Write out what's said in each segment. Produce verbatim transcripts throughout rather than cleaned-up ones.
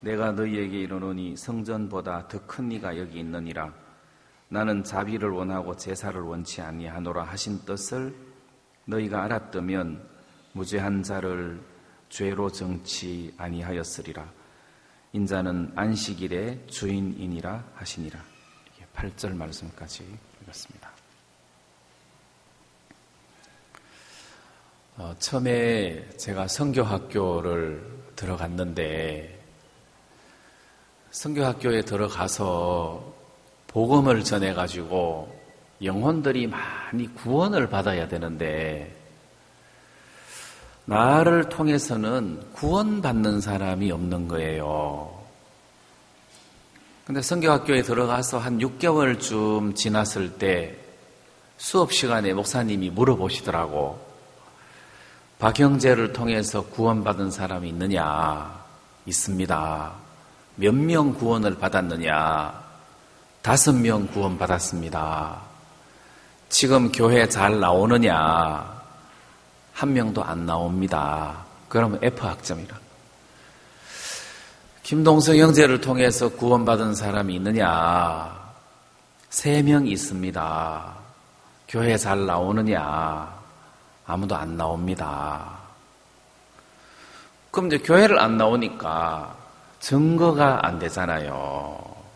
내가 너희에게 이르노니 성전보다 더 큰 이가 여기 있느니라. 나는 자비를 원하고 제사를 원치 아니하노라 하신 뜻을 너희가 알았다면 무죄한 자를 죄로 정치 아니하였으리라. 인자는 안식일의 주인이니라 하시니라. 팔 절 말씀까지 읽었습니다. 어, 처음에 제가 선교학교를 들어갔는데 선교학교에 들어가서 복음을 전해가지고 영혼들이 많이 구원을 받아야 되는데 나를 통해서는 구원받는 사람이 없는 거예요. 근데 선교학교에 들어가서 한 육 개월쯤 지났을 때 수업 시간에 목사님이 물어보시더라고. 박형제를 통해서 구원받은 사람이 있느냐? 있습니다. 몇 명 구원을 받았느냐? 다섯 명 구원 받았습니다. 지금 교회 잘 나오느냐? 한 명도 안 나옵니다. 그러면 F 학점이라. 김동성 형제를 통해서 구원받은 사람이 있느냐? 세 명 있습니다. 교회 잘 나오느냐? 아무도 안 나옵니다. 그럼 이제 교회를 안 나오니까 증거가 안 되잖아요.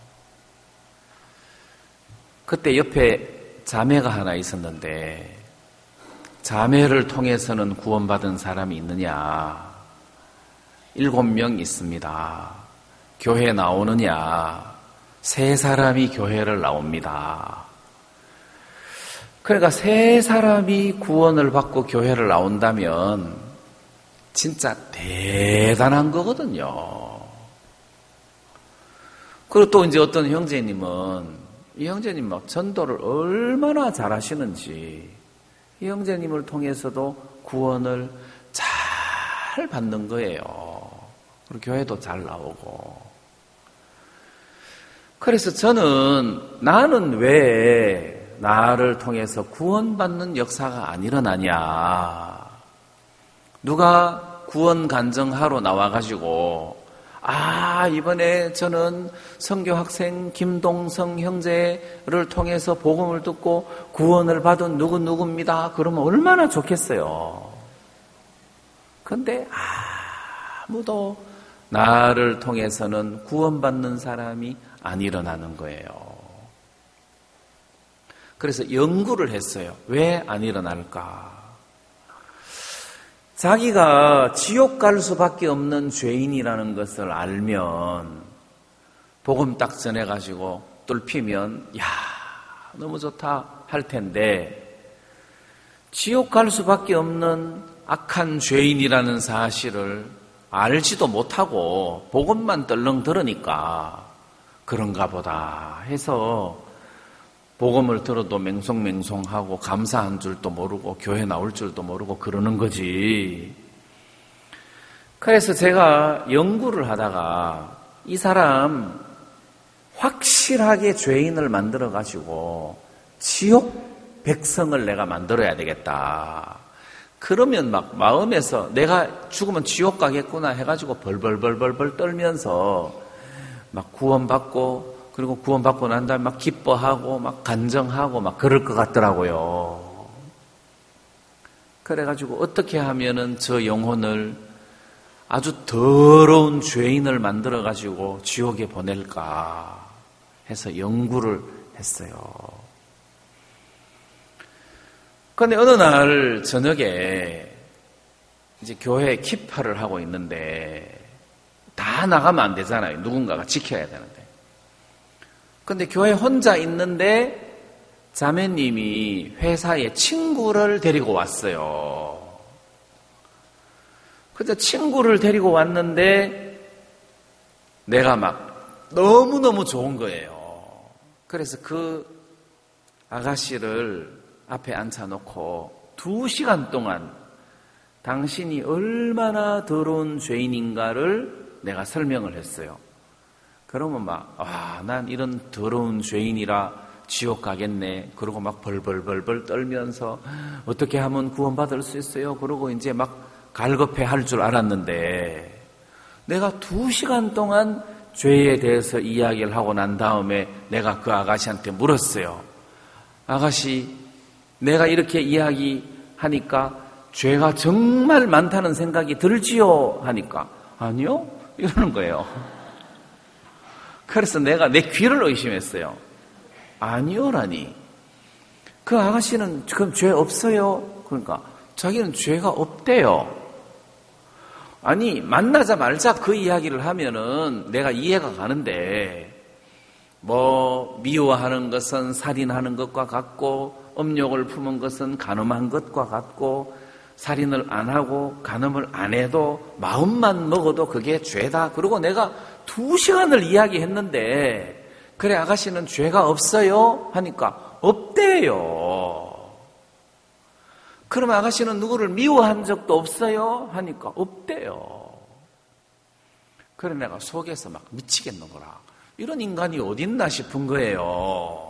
그때 옆에 자매가 하나 있었는데 자매를 통해서는 구원받은 사람이 있느냐? 일곱 명 있습니다. 교회 나오느냐? 세 사람이 교회를 나옵니다. 그러니까 세 사람이 구원을 받고 교회를 나온다면 진짜 대단한 거거든요. 그리고 또 이제 어떤 형제님은 이 형제님 막 전도를 얼마나 잘하시는지 이 형제님을 통해서도 구원을 잘 받는 거예요. 그리고 교회도 잘 나오고. 그래서 저는 나는 왜 나를 통해서 구원받는 역사가 안 일어나냐. 누가 구원 간증하러 나와가지고 아, 이번에 저는 선교학생 김동성 형제를 통해서 복음을 듣고 구원을 받은 누구누구입니다. 그러면 얼마나 좋겠어요. 그런데 아무도 나를 통해서는 구원받는 사람이 안 일어나는 거예요. 그래서 연구를 했어요. 왜 안 일어날까? 자기가 지옥 갈 수밖에 없는 죄인이라는 것을 알면 복음 딱 전해가지고 뚫히면 야 너무 좋다 할 텐데 지옥 갈 수밖에 없는 악한 죄인이라는 사실을 알지도 못하고 복음만 떨렁 들으니까 그런가 보다 해서 복음을 들어도 맹송맹송하고 감사한 줄도 모르고 교회 나올 줄도 모르고 그러는 거지. 그래서 제가 연구를 하다가 이 사람 확실하게 죄인을 만들어가지고 지옥 백성을 내가 만들어야 되겠다. 그러면 막 마음에서 내가 죽으면 지옥 가겠구나 해가지고 벌벌벌벌벌 떨면서 막 구원받고 그리고 구원받고 난 다음에 막 기뻐하고 막 간정하고 막 그럴 것 같더라고요. 그래가지고 어떻게 하면은 저 영혼을 아주 더러운 죄인을 만들어가지고 지옥에 보낼까 해서 연구를 했어요. 그런데 어느 날 저녁에 이제 교회에 키파를 하고 있는데 다 나가면 안 되잖아요. 누군가가 지켜야 되는데. 근데 교회 혼자 있는데 자매님이 회사에 친구를 데리고 왔어요. 그래서 친구를 데리고 왔는데 내가 막 너무너무 좋은 거예요. 그래서 그 아가씨를 앞에 앉혀놓고 두 시간 동안 당신이 얼마나 더러운 죄인인가를 내가 설명을 했어요. 그러면 막, 아, 난 이런 더러운 죄인이라 지옥 가겠네. 그러고 막 벌벌벌벌 떨면서 어떻게 하면 구원받을 수 있어요? 그러고 이제 막 갈급해 할 줄 알았는데 내가 두 시간 동안 죄에 대해서 이야기를 하고 난 다음에 내가 그 아가씨한테 물었어요. 아가씨, 내가 이렇게 이야기하니까 죄가 정말 많다는 생각이 들지요? 하니까 아니요? 이러는 거예요. 그래서 내가 내 귀를 의심했어요. 아니요라니. 그 아가씨는 그럼 죄 없어요? 그러니까 자기는 죄가 없대요. 아니, 만나자마자 그 이야기를 하면은 내가 이해가 가는데, 뭐 미워하는 것은 살인하는 것과 같고 음욕을 품은 것은 간음한 것과 같고 살인을 안 하고 간음을 안 해도 마음만 먹어도 그게 죄다. 그리고 내가 두 시간을 이야기했는데 그래 아가씨는 죄가 없어요? 하니까 없대요. 그럼 아가씨는 누구를 미워한 적도 없어요? 하니까 없대요. 그래 내가 속에서 막 미치겠노구나. 이런 인간이 어딨나 싶은 거예요.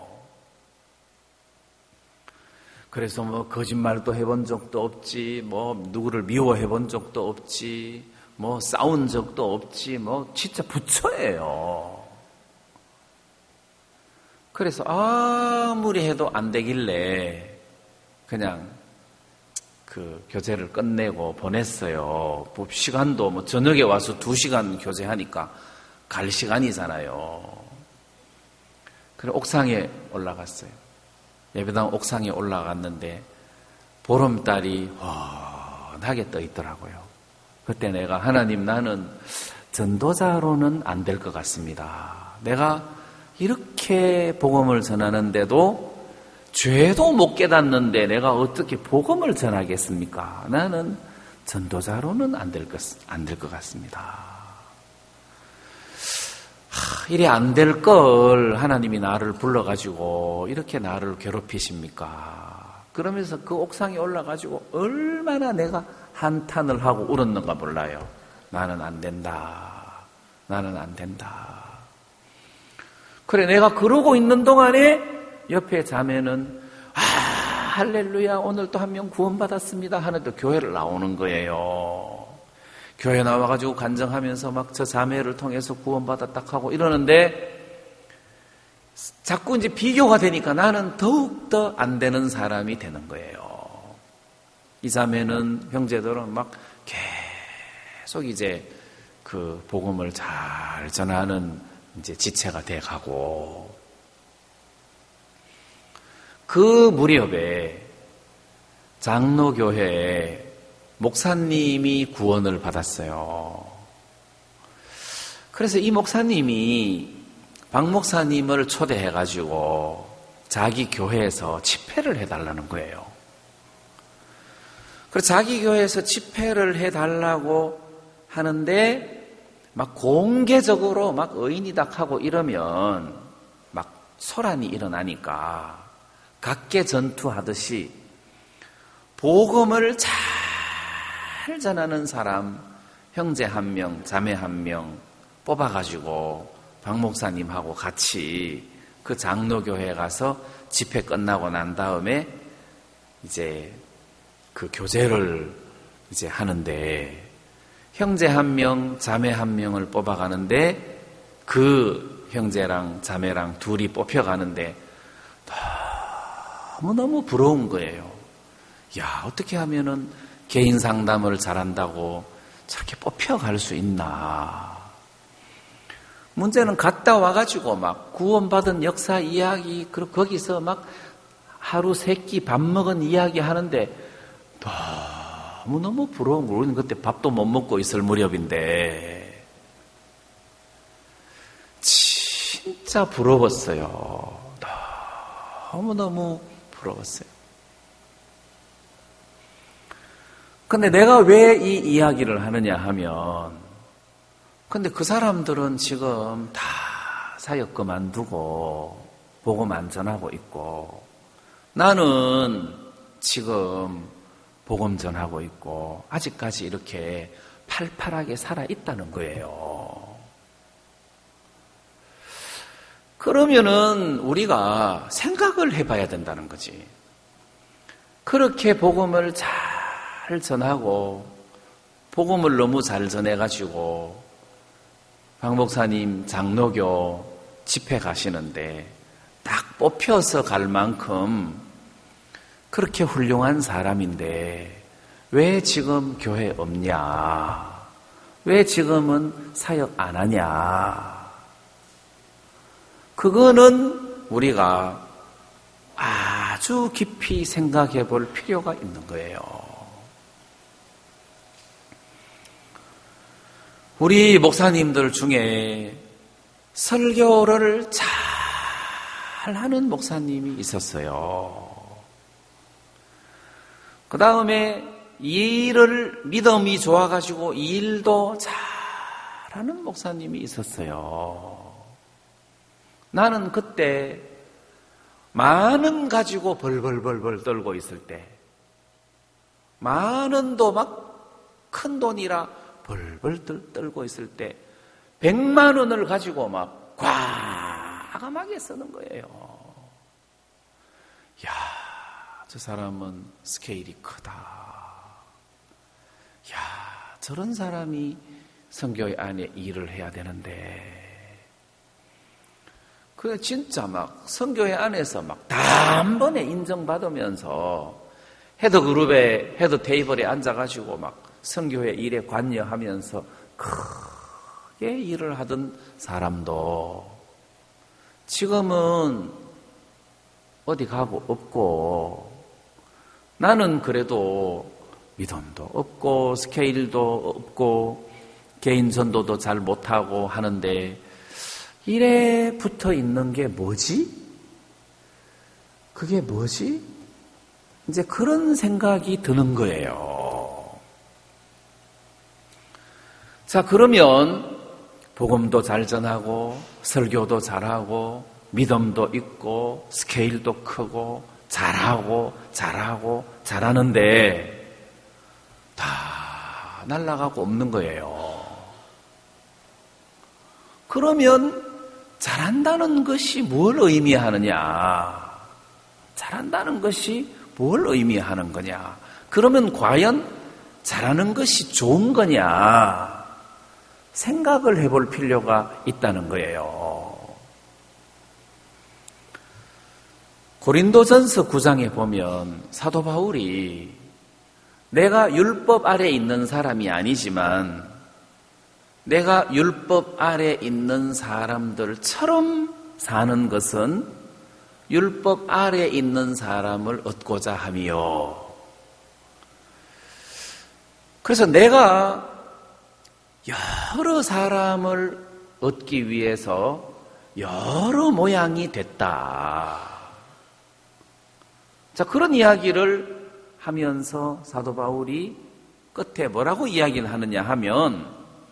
그래서 뭐 거짓말도 해본 적도 없지, 뭐 누구를 미워해 본 적도 없지, 뭐 싸운 적도 없지, 뭐 진짜 부처예요. 그래서 아무리 해도 안 되길래 그냥 그 교제를 끝내고 보냈어요. 시간도 뭐 저녁에 와서 두 시간 교제하니까 갈 시간이잖아요. 그래 옥상에 올라갔어요. 예배당 옥상에 올라갔는데 보름달이 훤하게 떠 있더라고요. 그때 내가 하나님 나는 전도자로는 안 될 것 같습니다. 내가 이렇게 복음을 전하는데도 죄도 못 깨닫는데 내가 어떻게 복음을 전하겠습니까? 나는 전도자로는 안 될 것, 안 될 것 같습니다. 하, 이래 안 될 걸 하나님이 나를 불러가지고 이렇게 나를 괴롭히십니까? 그러면서 그 옥상에 올라가지고 얼마나 내가 한탄을 하고 울었는가 몰라요. 나는 안 된다. 나는 안 된다. 그래 내가 그러고 있는 동안에 옆에 자매는 아 할렐루야 오늘 또 한 명 구원받았습니다 하는데 교회를 나오는 거예요. 교회 나와가지고 간증하면서 막 저 자매를 통해서 구원받았다 하고 이러는데 자꾸 이제 비교가 되니까 나는 더욱더 안 되는 사람이 되는 거예요. 이 자매는 형제들은 막 계속 이제 그 복음을 잘 전하는 이제 지체가 돼 가고 그 무렵에 장로교회에 목사님이 구원을 받았어요. 그래서 이 목사님이 박 목사님을 초대해가지고 자기 교회에서 집회를 해달라는 거예요. 그래서 자기 교회에서 집회를 해달라고 하는데 막 공개적으로 막 의인이다 하고 이러면 막 소란이 일어나니까 각계 전투하듯이 복음을 잘 전하는 사람 형제 한 명, 자매 한 명 뽑아가지고 박 목사님하고 같이 그 장로교회에 가서 집회 끝나고 난 다음에 이제 그 교제를 이제 하는데 형제 한 명, 자매 한 명을 뽑아가는데 그 형제랑 자매랑 둘이 뽑혀가는데 너무너무 부러운 거예요. 야, 어떻게 하면은 개인 상담을 잘한다고 저렇게 뽑혀갈 수 있나. 문제는 갔다 와가지고 막 구원받은 역사 이야기, 그리고 거기서 막 하루 세 끼 밥 먹은 이야기 하는데 너무너무 부러운 거. 우리는 그때 밥도 못 먹고 있을 무렵인데 진짜 부러웠어요. 너무너무 부러웠어요. 근데 내가 왜 이 이야기를 하느냐 하면 근데 그 사람들은 지금 다 사역 그만두고 복음 안 전하고 있고 나는 지금 복음 전하고 있고 아직까지 이렇게 팔팔하게 살아있다는 거예요. 그러면은 우리가 생각을 해봐야 된다는 거지. 그렇게 복음을 잘 전하고 복음을 너무 잘 전해가지고 박 목사님 장로교 집회 가시는데 딱 뽑혀서 갈 만큼 그렇게 훌륭한 사람인데 왜 지금 교회 없냐? 왜 지금은 사역 안 하냐? 그거는 우리가 아주 깊이 생각해 볼 필요가 있는 거예요. 우리 목사님들 중에 설교를 잘 하는 목사님이 있었어요. 그 다음에 일을 믿음이 좋아가지고 일도 잘하는 목사님이 있었어요. 나는 그때 만원 가지고 벌벌벌벌 떨고 있을 때, 만원도 막 큰 돈이라 벌벌 떨고 있을 때 백만 원을 가지고 막 과감하게 쓰는 거예요. 야, 저 사람은 스케일이 크다. 야, 저런 사람이 선교회 안에 일을 해야 되는데. 그래, 진짜 막 선교회 안에서 막 단번에 인정받으면서 헤드그룹에, 헤드 테이블에 앉아가지고 막 선교회 일에 관여하면서 크게 일을 하던 사람도 지금은 어디 가고 없고, 나는 그래도 믿음도 없고 스케일도 없고 개인 전도도 잘 못하고 하는데 일에 붙어 있는 게 뭐지? 그게 뭐지? 이제 그런 생각이 드는 거예요. 자, 그러면 복음도 잘 전하고 설교도 잘하고 믿음도 있고 스케일도 크고 잘하고 잘하고 잘하는데 다 날아가고 없는 거예요. 그러면 잘한다는 것이 뭘 의미하느냐? 잘한다는 것이 뭘 의미하는 거냐? 그러면 과연 잘하는 것이 좋은 거냐? 생각을 해볼 필요가 있다는 거예요. 고린도전서 구 장에 보면 사도 바울이 내가 율법 아래 있는 사람이 아니지만 내가 율법 아래 있는 사람들처럼 사는 것은 율법 아래 있는 사람을 얻고자 함이요. 그래서 내가 여러 사람을 얻기 위해서 여러 모양이 됐다. 자, 그런 이야기를 하면서 사도 바울이 끝에 뭐라고 이야기를 하느냐 하면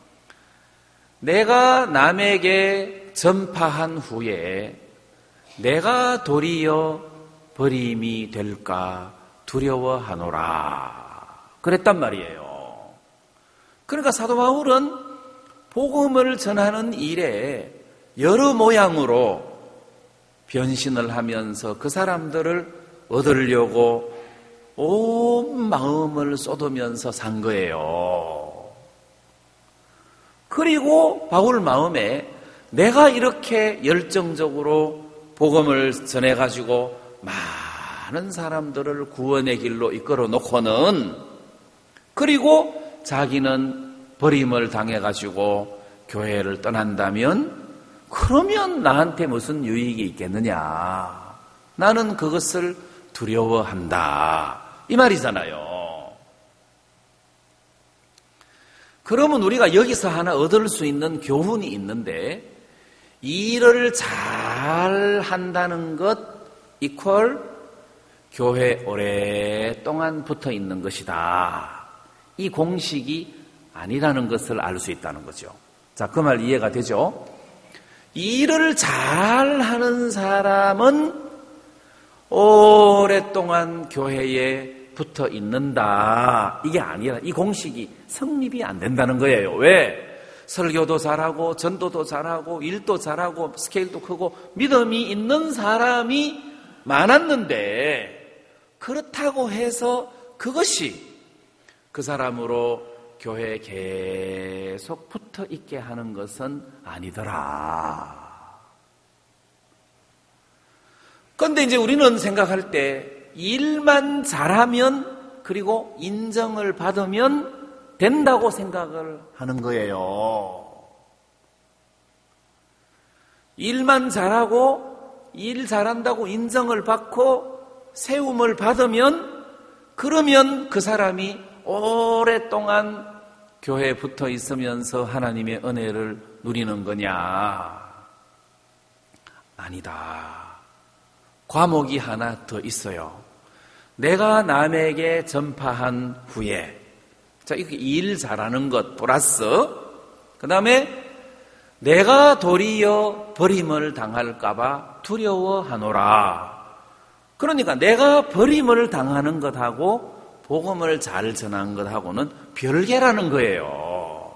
내가 남에게 전파한 후에 내가 도리어 버림이 될까 두려워하노라. 그랬단 말이에요. 그러니까 사도 바울은 복음을 전하는 일에 여러 모양으로 변신을 하면서 그 사람들을 얻으려고 온 마음을 쏟으면서 산 거예요. 그리고 바울 마음에 내가 이렇게 열정적으로 복음을 전해가지고 많은 사람들을 구원의 길로 이끌어 놓고는 그리고 자기는 버림을 당해가지고 교회를 떠난다면 그러면 나한테 무슨 유익이 있겠느냐? 나는 그것을 두려워한다. 이 말이잖아요. 그러면 우리가 여기서 하나 얻을 수 있는 교훈이 있는데 일을 잘 한다는 것 이퀄 교회 오랫동안 붙어 있는 것이다. 이 공식이 아니라는 것을 알 수 있다는 거죠. 자, 그 말 이해가 되죠? 일을 잘 하는 사람은 오랫동안 교회에 붙어 있는다. 이게 아니라 이 공식이 성립이 안 된다는 거예요. 왜? 설교도 잘하고 전도도 잘하고 일도 잘하고 스케일도 크고 믿음이 있는 사람이 많았는데 그렇다고 해서 그것이 그 사람으로 교회에 계속 붙어 있게 하는 것은 아니더라. 그런데 이제 우리는 생각할 때 일만 잘하면 그리고 인정을 받으면 된다고 생각을 하는 거예요. 일만 잘하고 일 잘한다고 인정을 받고 세움을 받으면 그러면 그 사람이 오랫동안 교회에 붙어 있으면서 하나님의 은혜를 누리는 거냐? 아니다. 과목이 하나 더 있어요. 내가 남에게 전파한 후에, 자, 이렇게 일 잘하는 것 플러스, 그 다음에 내가 도리어 버림을 당할까봐 두려워하노라. 그러니까 내가 버림을 당하는 것하고 복음을 잘 전한 것하고는 별개라는 거예요.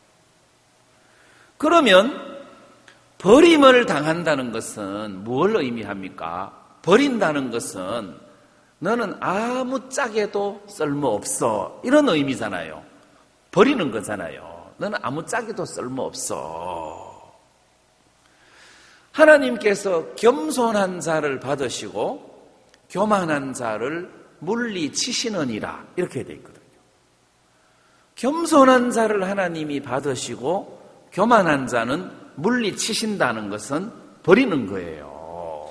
그러면 버림을 당한다는 것은 뭘 의미합니까? 버린다는 것은 너는 아무짝에도 쓸모없어, 이런 의미잖아요. 버리는 거잖아요. 너는 아무짝에도 쓸모없어. 하나님께서 겸손한 자를 받으시고 교만한 자를 물리치시느니라, 이렇게 되어 있거든요. 겸손한 자를 하나님이 받으시고 교만한 자는 물리치신다는 것은 버리는 거예요.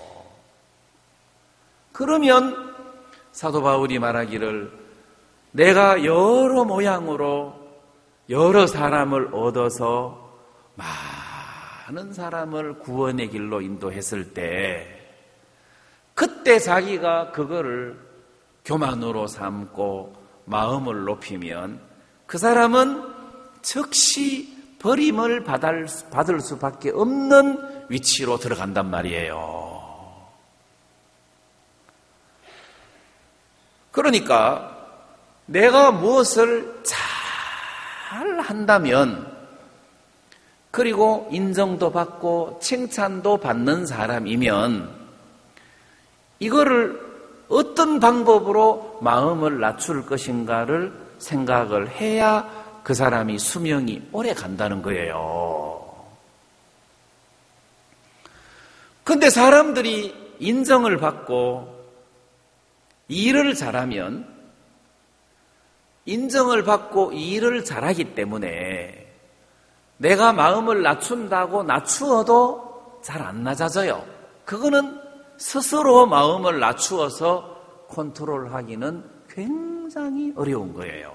그러면 사도 바울이 말하기를 내가 여러 모양으로 여러 사람을 얻어서 많은 사람을 구원의 길로 인도했을 때 그때 자기가 그거를 교만으로 삼고 마음을 높이면 그 사람은 즉시 버림을 받을, 받을 수밖에 없는 위치로 들어간단 말이에요. 그러니까 내가 무엇을 잘 한다면 그리고 인정도 받고 칭찬도 받는 사람이면 이거를 어떤 방법으로 마음을 낮출 것인가를 생각을 해야 그 사람이 수명이 오래 간다는 거예요. 그런데 사람들이 인정을 받고 일을 잘하면 인정을 받고 일을 잘하기 때문에 내가 마음을 낮춘다고 낮추어도 잘 안 낮아져요. 그거는 스스로 마음을 낮추어서 컨트롤하기는 굉장히 어려운 거예요.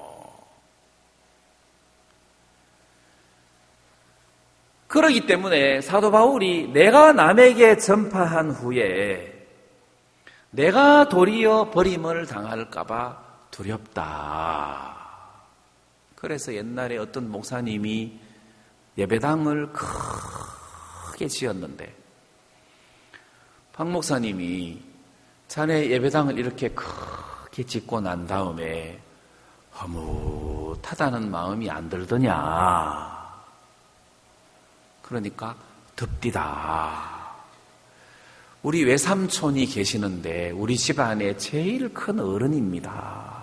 그렇기 때문에 사도 바울이 내가 남에게 전파한 후에 내가 도리어 버림을 당할까봐 두렵다. 그래서 옛날에 어떤 목사님이 예배당을 크게 지었는데 박 목사님이 자네 예배당을 이렇게 크게 짓고 난 다음에 허무하다는 마음이 안 들더냐. 그러니까 덥디다. 우리 외삼촌이 계시는데 우리 집안에 제일 큰 어른입니다.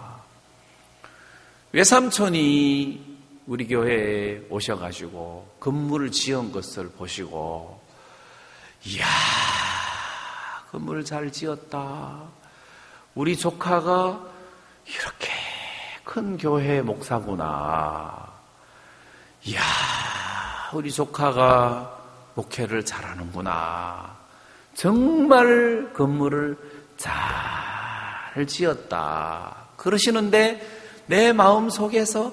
외삼촌이 우리 교회에 오셔가지고 건물을 지은 것을 보시고 이야, 건물을 잘 지었다. 우리 조카가 이렇게 큰 교회 목사구나. 이야, 우리 조카가 목회를 잘하는구나. 정말 건물을 잘 지었다. 그러시는데 내 마음 속에서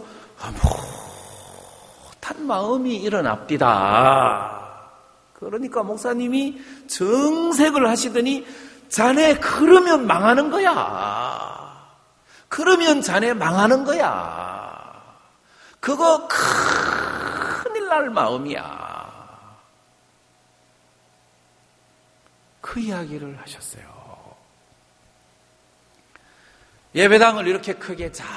못한 마음이 일어납디다. 그러니까 목사님이 정색을 하시더니 자네 그러면 망하는 거야. 그러면 자네 망하는 거야. 그거 큰일 날 마음이야. 그 이야기를 하셨어요. 예배당을 이렇게 크게 잘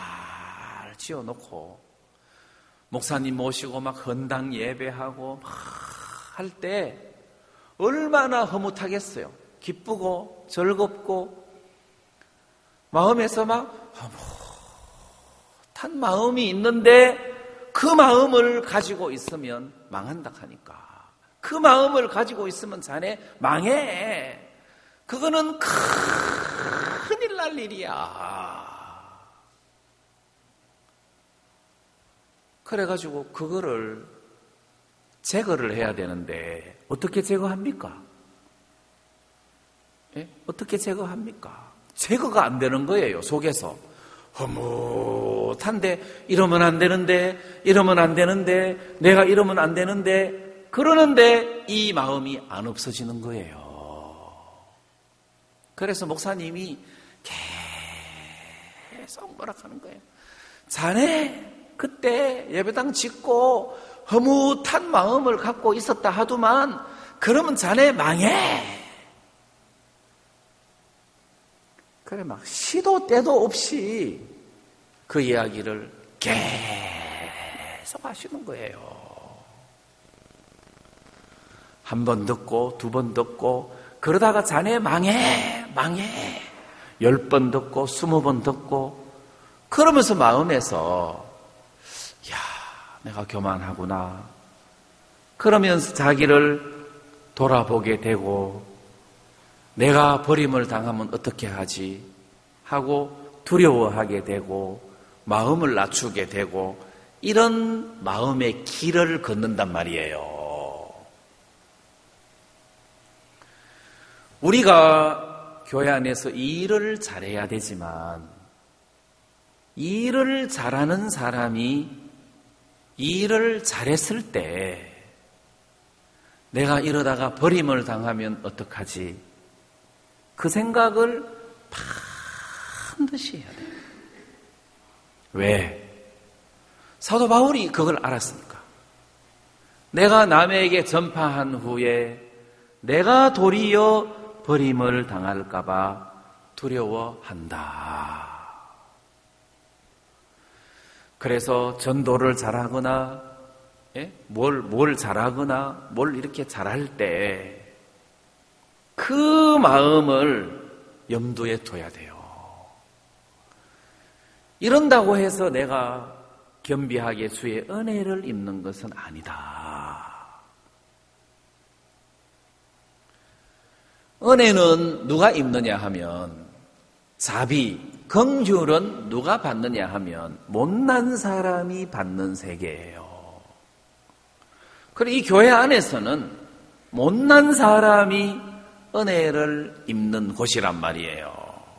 지어놓고 목사님 모시고 막 헌당 예배하고 막 할 때 얼마나 흐뭇하겠어요. 기쁘고 즐겁고 마음에서 막 탄 마음이 있는데 그 마음을 가지고 있으면 망한다 하니까. 그 마음을 가지고 있으면 자네 망해. 그거는 큰일 날 일이야. 그래가지고 그거를 제거를 해야 되는데 어떻게 제거합니까? 예? 어떻게 제거합니까? 제거가 안 되는 거예요. 속에서 허무한데 이러면 안 되는데 이러면 안 되는데 내가 이러면 안 되는데 그러는데 이 마음이 안 없어지는 거예요. 그래서 목사님이 계속 뭐라 하는 거예요. 자네 그때 예배당 짓고 허무한 마음을 갖고 있었다 하더만 그러면 자네 망해. 그래 막 시도 때도 없이 그 이야기를 계속 하시는 거예요. 한 번 듣고 두 번 듣고 그러다가 자네 망해 망해 열 번 듣고 스무 번 듣고 그러면서 마음에서 야 내가 교만하구나 그러면서 자기를 돌아보게 되고 내가 버림을 당하면 어떻게 하지 하고 두려워하게 되고 마음을 낮추게 되고 이런 마음의 길을 걷는단 말이에요. 우리가 교회 안에서 일을 잘해야 되지만 이 일을 잘하는 사람이 이 일을 잘했을 때 내가 이러다가 버림을 당하면 어떡하지? 그 생각을 반드시 해야 돼요. 왜? 사도 바울이 그걸 알았으니까. 내가 남에게 전파한 후에 내가 도리어 버림을 당할까 봐 두려워한다. 그래서 전도를 잘하거나 예? 뭘, 뭘 잘하거나 뭘 이렇게 잘할 때 그 마음을 염두에 둬야 돼요. 이런다고 해서 내가 겸비하게 주의 은혜를 입는 것은 아니다. 은혜는 누가 입느냐 하면 자비, 긍휼은 누가 받느냐 하면 못난 사람이 받는 세계예요. 그리고 이 교회 안에서는 못난 사람이 은혜를 입는 곳이란 말이에요.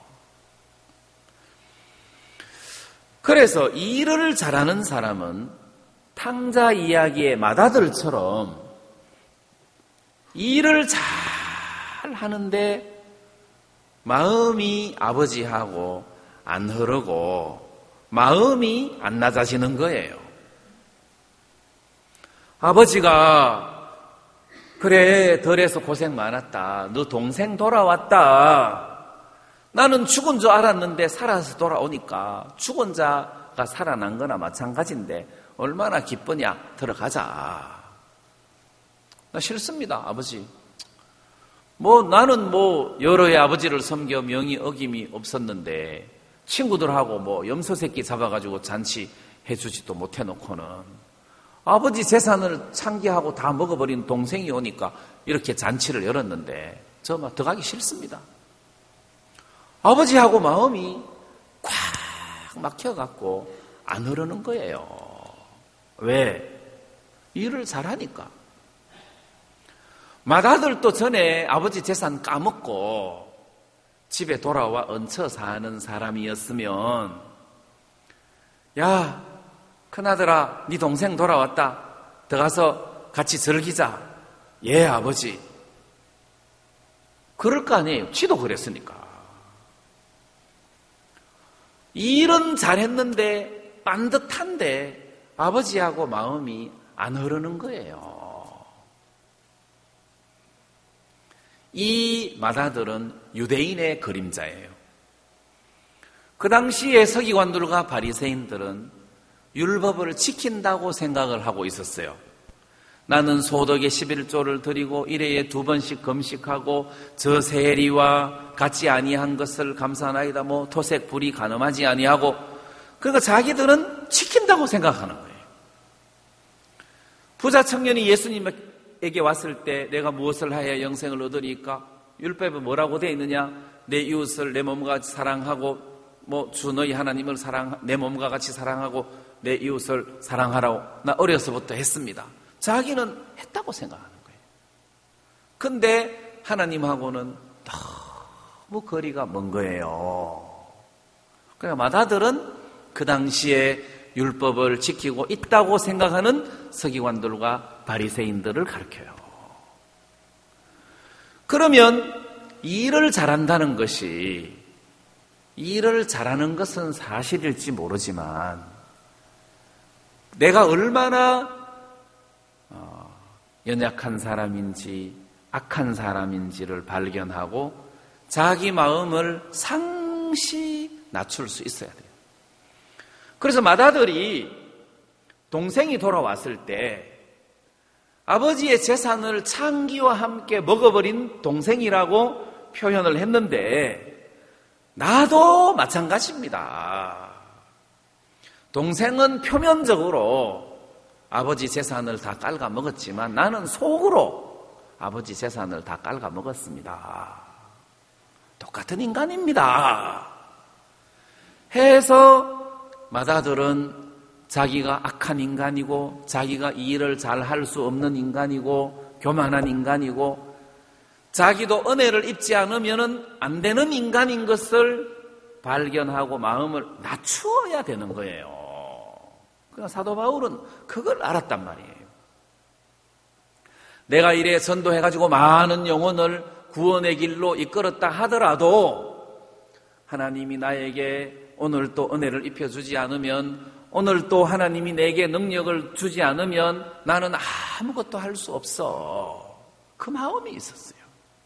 그래서 일을 잘하는 사람은 탕자 이야기의 맏아들처럼 일을 잘 하는데 마음이 아버지하고 안 흐르고 마음이 안 낮아지는 거예요. 아버지가 그래 덜해서 고생 많았다. 너 동생 돌아왔다. 나는 죽은 줄 알았는데 살아서 돌아오니까 죽은 자가 살아난 거나 마찬가지인데 얼마나 기쁘냐. 들어가자. 나 싫습니다. 아버지. 뭐 나는 뭐 여러 해 아버지를 섬겨 명의 어김이 없었는데 친구들하고 뭐 염소 새끼 잡아가지고 잔치 해주지도 못해놓고는 아버지 재산을 창기하고 다 먹어버린 동생이 오니까 이렇게 잔치를 열었는데 저 막 들어가기 싫습니다. 아버지하고 마음이 꽉 막혀갖고 안 흐르는 거예요. 왜? 일을 잘하니까. 맏아들도 전에 아버지 재산 까먹고 집에 돌아와 얹혀 사는 사람이었으면 야 큰아들아 네 동생 돌아왔다. 들어가서 같이 즐기자. 예 아버지. 그럴 거 아니에요. 지도 그랬으니까. 일은 잘했는데 반듯한데 아버지하고 마음이 안 흐르는 거예요. 이 맏아들은 유대인의 그림자예요. 그 당시에 서기관들과 바리새인들은 율법을 지킨다고 생각을 하고 있었어요. 나는 소득의 십일조를 드리고 일회에 두 번씩 금식하고 저 세리와 같지 아니한 것을 감사하나이다. 뭐 토색 불이 간음하지 아니하고 그러니까 자기들은 지킨다고 생각하는 거예요. 부자 청년이 예수님에게 왔을 때 내가 무엇을 하여야 영생을 얻으리까? 율법에 뭐라고 되어 있느냐? 내 이웃을 내 몸과 같이 사랑하고 뭐 주 너희 하나님을 사랑 내 몸과 같이 사랑하고 내 이웃을 사랑하라고 나 어려서부터 했습니다. 자기는 했다고 생각하는 거예요. 근데 하나님하고는 너무 거리가 먼 거예요. 그러니까 마다들은 그 당시에 율법을 지키고 있다고 생각하는 서기관들과 바리새인들을 가르쳐요. 그러면 일을 잘한다는 것이 일을 잘하는 것은 사실일지 모르지만 내가 얼마나 연약한 사람인지 악한 사람인지를 발견하고 자기 마음을 상시 낮출 수 있어야 돼요. 그래서 맏아들이 동생이 돌아왔을 때 아버지의 재산을 창기와 함께 먹어버린 동생이라고 표현을 했는데 나도 마찬가지입니다. 동생은 표면적으로 아버지 재산을 다 깔아 먹었지만 나는 속으로 아버지 재산을 다 깔아 먹었습니다. 똑같은 인간입니다. 해서 맏아들은 자기가 악한 인간이고 자기가 이 일을 잘 할 수 없는 인간이고 교만한 인간이고 자기도 은혜를 입지 않으면 안 되는 인간인 것을 발견하고 마음을 낮추어야 되는 거예요. 그러니까 사도 바울은 그걸 알았단 말이에요. 내가 이래 전도해가지고 많은 영혼을 구원의 길로 이끌었다 하더라도 하나님이 나에게 오늘 또 은혜를 입혀주지 않으면 오늘 또 하나님이 내게 능력을 주지 않으면 나는 아무것도 할 수 없어. 그 마음이 있었어요.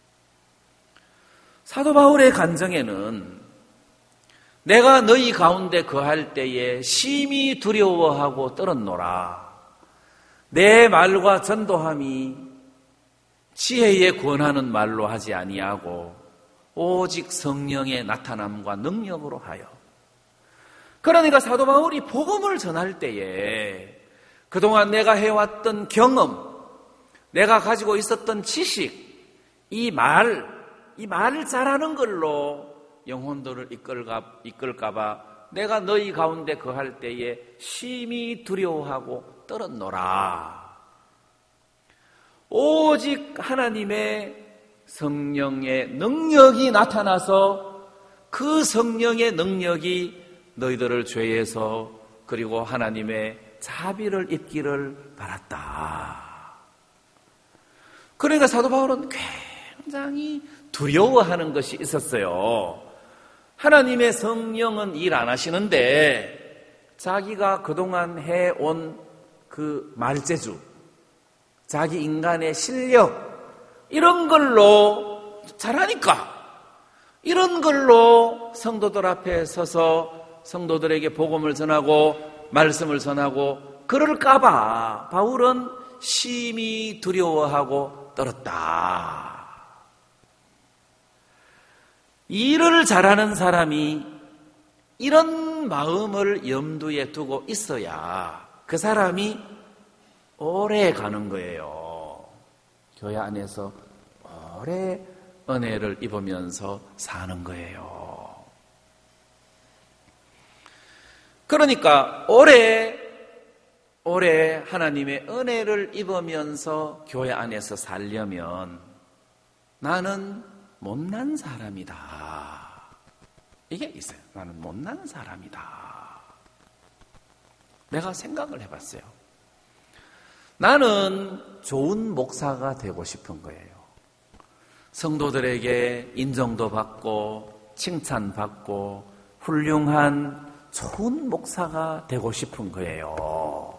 사도 바울의 간증에는 내가 너희 가운데 거할 때에 심히 두려워하고 떨었노라. 내 말과 전도함이 지혜에 권하는 말로 하지 아니하고 오직 성령의 나타남과 능력으로 하여. 그러니까 사도 바울이 복음을 전할 때에 그동안 내가 해왔던 경험, 내가 가지고 있었던 지식, 이 말, 이 말을 잘하는 걸로 영혼들을 이끌까, 이끌까봐 내가 너희 가운데 거할 때에 심히 두려워하고 떨었노라. 오직 하나님의 성령의 능력이 나타나서 그 성령의 능력이 너희들을 죄에서 그리고 하나님의 자비를 입기를 바랐다. 그러니까 사도 바울은 굉장히 두려워하는 것이 있었어요. 하나님의 성령은 일 안 하시는데 자기가 그동안 해온 그 말재주, 자기 인간의 실력 이런 걸로 잘하니까 이런 걸로 성도들 앞에 서서 성도들에게 복음을 전하고 말씀을 전하고 그럴까봐 바울은 심히 두려워하고 떨었다. 일을 잘하는 사람이 이런 마음을 염두에 두고 있어야 그 사람이 오래 가는 거예요. 교회 안에서 오래 은혜를 입으면서 사는 거예요. 그러니까 오래 오래 하나님의 은혜를 입으면서 교회 안에서 살려면 나는 못난 사람이다. 이게 있어요. 나는 못난 사람이다. 내가 생각을 해봤어요. 나는 좋은 목사가 되고 싶은 거예요. 성도들에게 인정도 받고 칭찬받고 훌륭한 좋은 목사가 되고 싶은 거예요.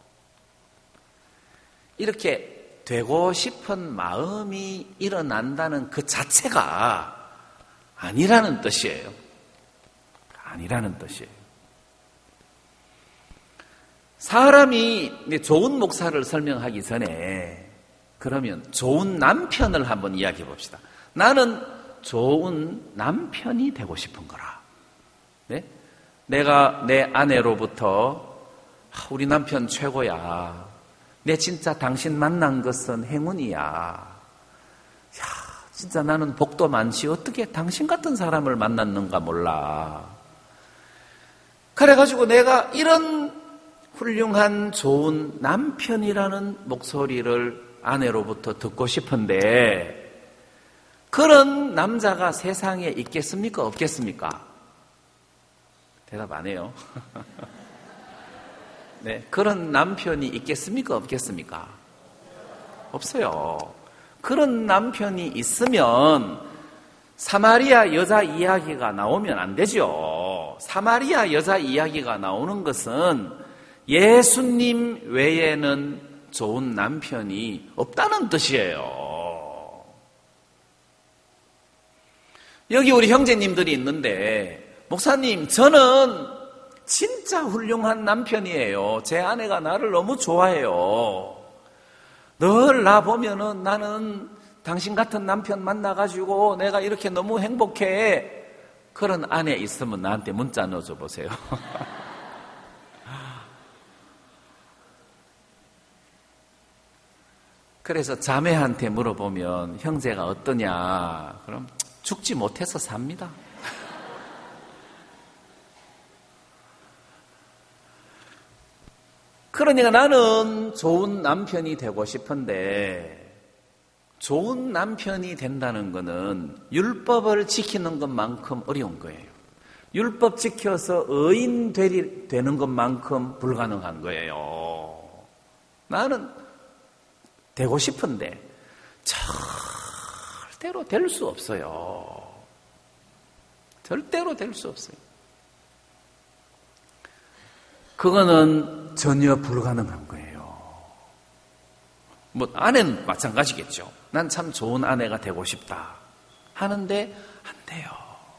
이렇게 되고 싶은 마음이 일어난다는 그 자체가 아니라는 뜻이에요. 아니라는 뜻이에요. 사람이 좋은 목사를 설명하기 전에 그러면 좋은 남편을 한번 이야기해 봅시다. 나는 좋은 남편이 되고 싶은 거라. 네? 내가 내 아내로부터 우리 남편 최고야. 내 진짜 당신 만난 것은 행운이야. 야, 진짜 나는 복도 많지. 어떻게 당신 같은 사람을 만났는가 몰라. 그래가지고 내가 이런 훌륭한 좋은 남편이라는 목소리를 아내로부터 듣고 싶은데 그런 남자가 세상에 있겠습니까? 없겠습니까? 대답 안 해요. 네, 그런 남편이 있겠습니까? 없겠습니까? 없어요. 그런 남편이 있으면 사마리아 여자 이야기가 나오면 안 되죠. 사마리아 여자 이야기가 나오는 것은 예수님 외에는 좋은 남편이 없다는 뜻이에요. 여기 우리 형제님들이 있는데, 목사님, 저는 진짜 훌륭한 남편이에요. 제 아내가 나를 너무 좋아해요. 늘 나 보면은 나는 당신 같은 남편 만나가지고 내가 이렇게 너무 행복해. 그런 아내 있으면 나한테 문자 넣어줘 보세요. 그래서 자매한테 물어보면 형제가 어떠냐? 그럼 죽지 못해서 삽니다. 그러니까 나는 좋은 남편이 되고 싶은데 좋은 남편이 된다는 것은 율법을 지키는 것만큼 어려운 거예요. 율법 지켜서 의인 되는 것만큼 불가능한 거예요. 나는 되고 싶은데 절대로 될 수 없어요. 절대로 될 수 없어요. 그거는 전혀 불가능한 거예요. 뭐 아내는 마찬가지겠죠. 난 참 좋은 아내가 되고 싶다 하는데 안 돼요.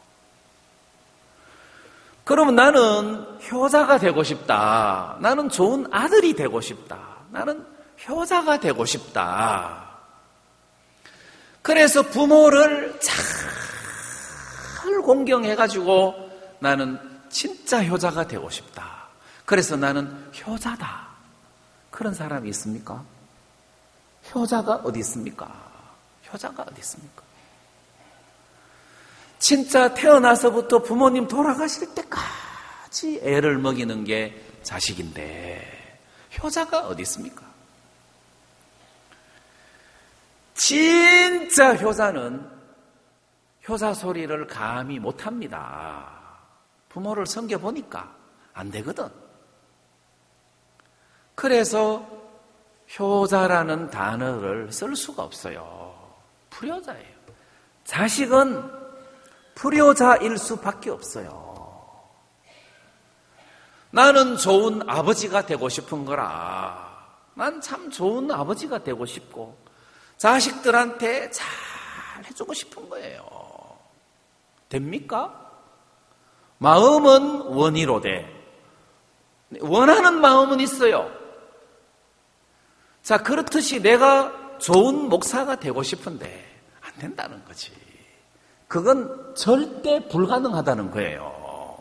그러면 나는 효자가 되고 싶다. 나는 좋은 아들이 되고 싶다. 나는 효자가 되고 싶다. 그래서 부모를 잘 공경해가지고 나는 진짜 효자가 되고 싶다. 그래서 나는 효자다. 그런 사람이 있습니까? 효자가 어디 있습니까? 효자가 어디 있습니까? 진짜 태어나서부터 부모님 돌아가실 때까지 애를 먹이는 게 자식인데 효자가 어디 있습니까? 진짜 효자는 효자 소리를 감히 못합니다. 부모를 섬겨보니까 안 되거든. 그래서 효자라는 단어를 쓸 수가 없어요. 불효자예요. 자식은 불효자일 수밖에 없어요. 나는 좋은 아버지가 되고 싶은 거라. 난 참 좋은 아버지가 되고 싶고 자식들한테 잘 해주고 싶은 거예요. 됩니까? 마음은 원이로되 원하는 마음은 있어요. 자, 그렇듯이 내가 좋은 목사가 되고 싶은데 안 된다는 거지. 그건 절대 불가능하다는 거예요.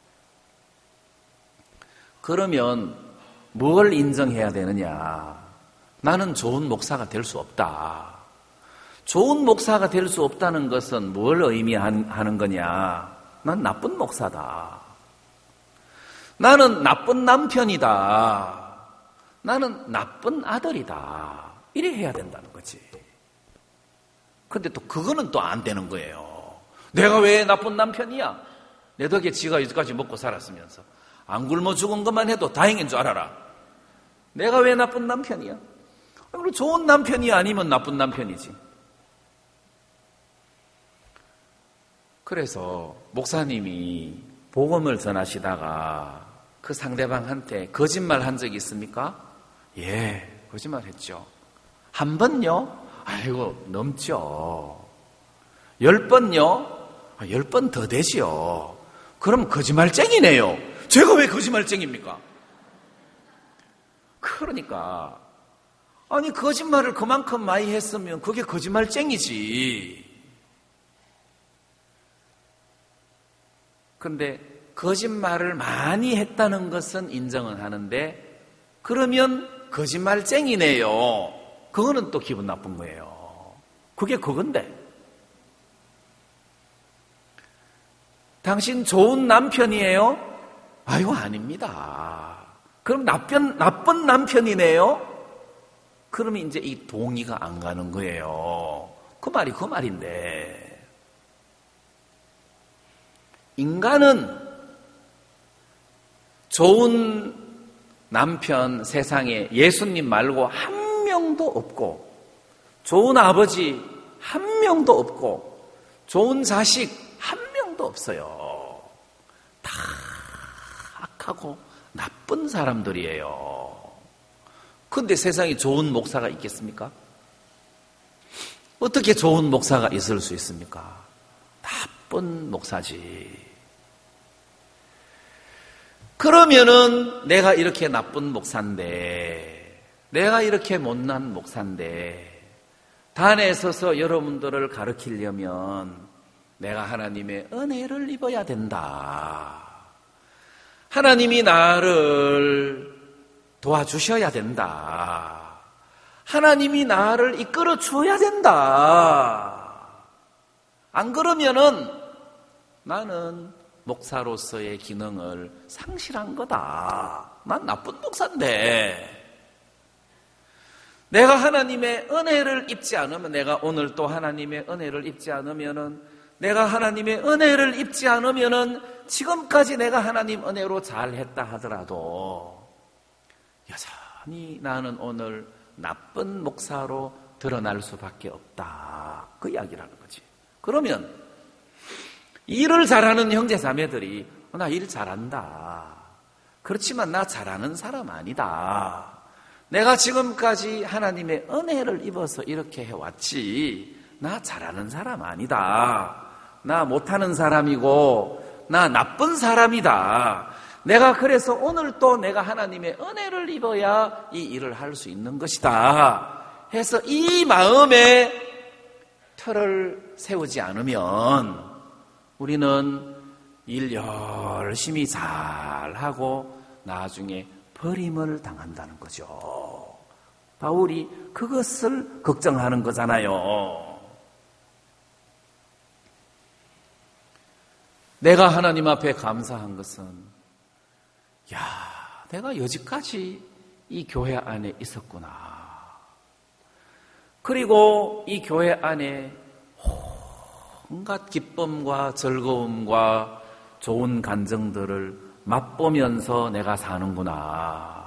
그러면 뭘 인정해야 되느냐? 나는 좋은 목사가 될 수 없다. 좋은 목사가 될 수 없다는 것은 뭘 의미하는 거냐? 난 나쁜 목사다. 나는 나쁜 남편이다. 나는 나쁜 아들이다. 이래 해야 된다는 거지. 근데 또 그거는 또 안 되는 거예요. 내가 왜 나쁜 남편이야? 내 덕에 지가 이제까지 먹고 살았으면서 안 굶어 죽은 것만 해도 다행인 줄 알아라. 내가 왜 나쁜 남편이야? 그리고 좋은 남편이 아니면 나쁜 남편이지. 그래서 목사님이 복음을 전하시다가 그 상대방한테 거짓말 한 적이 있습니까? 예, 거짓말 했죠. 한 번요? 아이고, 넘죠. 열 번요? 아, 열 번 더 되지요. 그럼 거짓말쟁이네요. 제가 왜 거짓말쟁입니까? 그러니까 아니 거짓말을 그만큼 많이 했으면 그게 거짓말쟁이지. 근데 거짓말을 많이 했다는 것은 인정은 하는데 그러면 거짓말쟁이네요. 그거는 또 기분 나쁜 거예요. 그게 그건데. 당신 좋은 남편이에요? 아유, 아닙니다. 그럼 나쁜, 나쁜 남편이네요? 그러면 이제 이 동의가 안 가는 거예요. 그 말이 그 말인데. 인간은 좋은 남편 세상에 예수님 말고 한 명도 없고, 좋은 아버지 한 명도 없고, 좋은 자식 한 명도 없어요. 다 악하고 나쁜 사람들이에요. 그런데 세상에 좋은 목사가 있겠습니까? 어떻게 좋은 목사가 있을 수 있습니까? 나쁜 목사지. 그러면은 내가 이렇게 나쁜 목사인데, 내가 이렇게 못난 목사인데, 단에 서서 여러분들을 가르치려면 내가 하나님의 은혜를 입어야 된다. 하나님이 나를 도와주셔야 된다. 하나님이 나를 이끌어 주어야 된다. 안 그러면은 나는 목사로서의 기능을 상실한 거다. 난 나쁜 목사인데. 내가 하나님의 은혜를 입지 않으면, 내가 오늘 또 하나님의 은혜를 입지 않으면은, 내가 하나님의 은혜를 입지 않으면은 지금까지 내가 하나님 은혜로 잘했다 하더라도 여전히 나는 오늘 나쁜 목사로 드러날 수밖에 없다. 그 이야기라는 거지. 그러면 일을 잘하는 형제 자매들이 나 일 잘한다. 그렇지만 나 잘하는 사람 아니다. 내가 지금까지 하나님의 은혜를 입어서 이렇게 해왔지 나 잘하는 사람 아니다. 나 못하는 사람이고 나 나쁜 사람이다. 내가 그래서 오늘 또 내가 하나님의 은혜를 입어야 이 일을 할 수 있는 것이다 해서 이 마음에 틀을 세우지 않으면 우리는 일 열심히 잘하고 나중에 버림을 당한다는 거죠. 바울이 그것을 걱정하는 거잖아요. 내가 하나님 앞에 감사한 것은 야, 내가 여지까지 이 교회 안에 있었구나. 그리고 이 교회 안에 온갖 기쁨과 즐거움과 좋은 감정들을 맛보면서 내가 사는구나.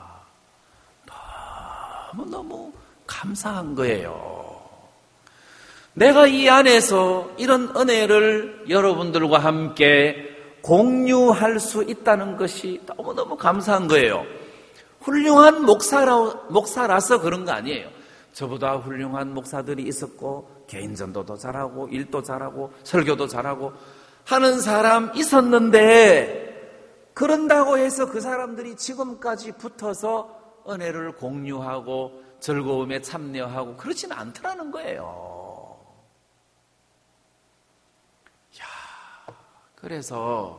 너무너무 감사한 거예요. 내가 이 안에서 이런 은혜를 여러분들과 함께 공유할 수 있다는 것이 너무너무 감사한 거예요. 훌륭한 목사라, 목사라서 그런 거 아니에요. 저보다 훌륭한 목사들이 있었고 개인 전도도 잘하고 일도 잘하고 설교도 잘하고 하는 사람 있었는데 그런다고 해서 그 사람들이 지금까지 붙어서 은혜를 공유하고 즐거움에 참여하고 그러지는 않더라는 거예요. 야, 그래서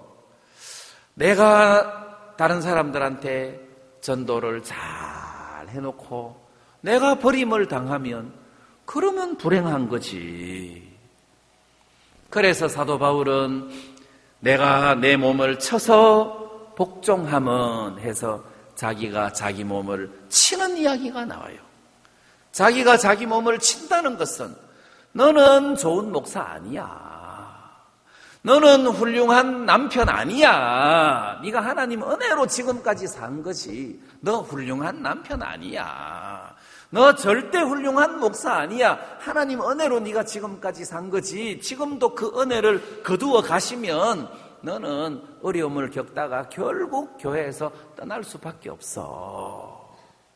내가 다른 사람들한테 전도를 잘 해놓고 내가 버림을 당하면 그러면 불행한 거지. 그래서 사도 바울은 내가 내 몸을 쳐서 복종함은 해서 자기가 자기 몸을 치는 이야기가 나와요. 자기가 자기 몸을 친다는 것은 너는 좋은 목사 아니야. 너는 훌륭한 남편 아니야. 네가 하나님 은혜로 지금까지 산 거지. 너 훌륭한 남편 아니야. 너 절대 훌륭한 목사 아니야. 하나님 은혜로 네가 지금까지 산 거지. 지금도 그 은혜를 거두어 가시면 너는 어려움을 겪다가 결국 교회에서 떠날 수밖에 없어.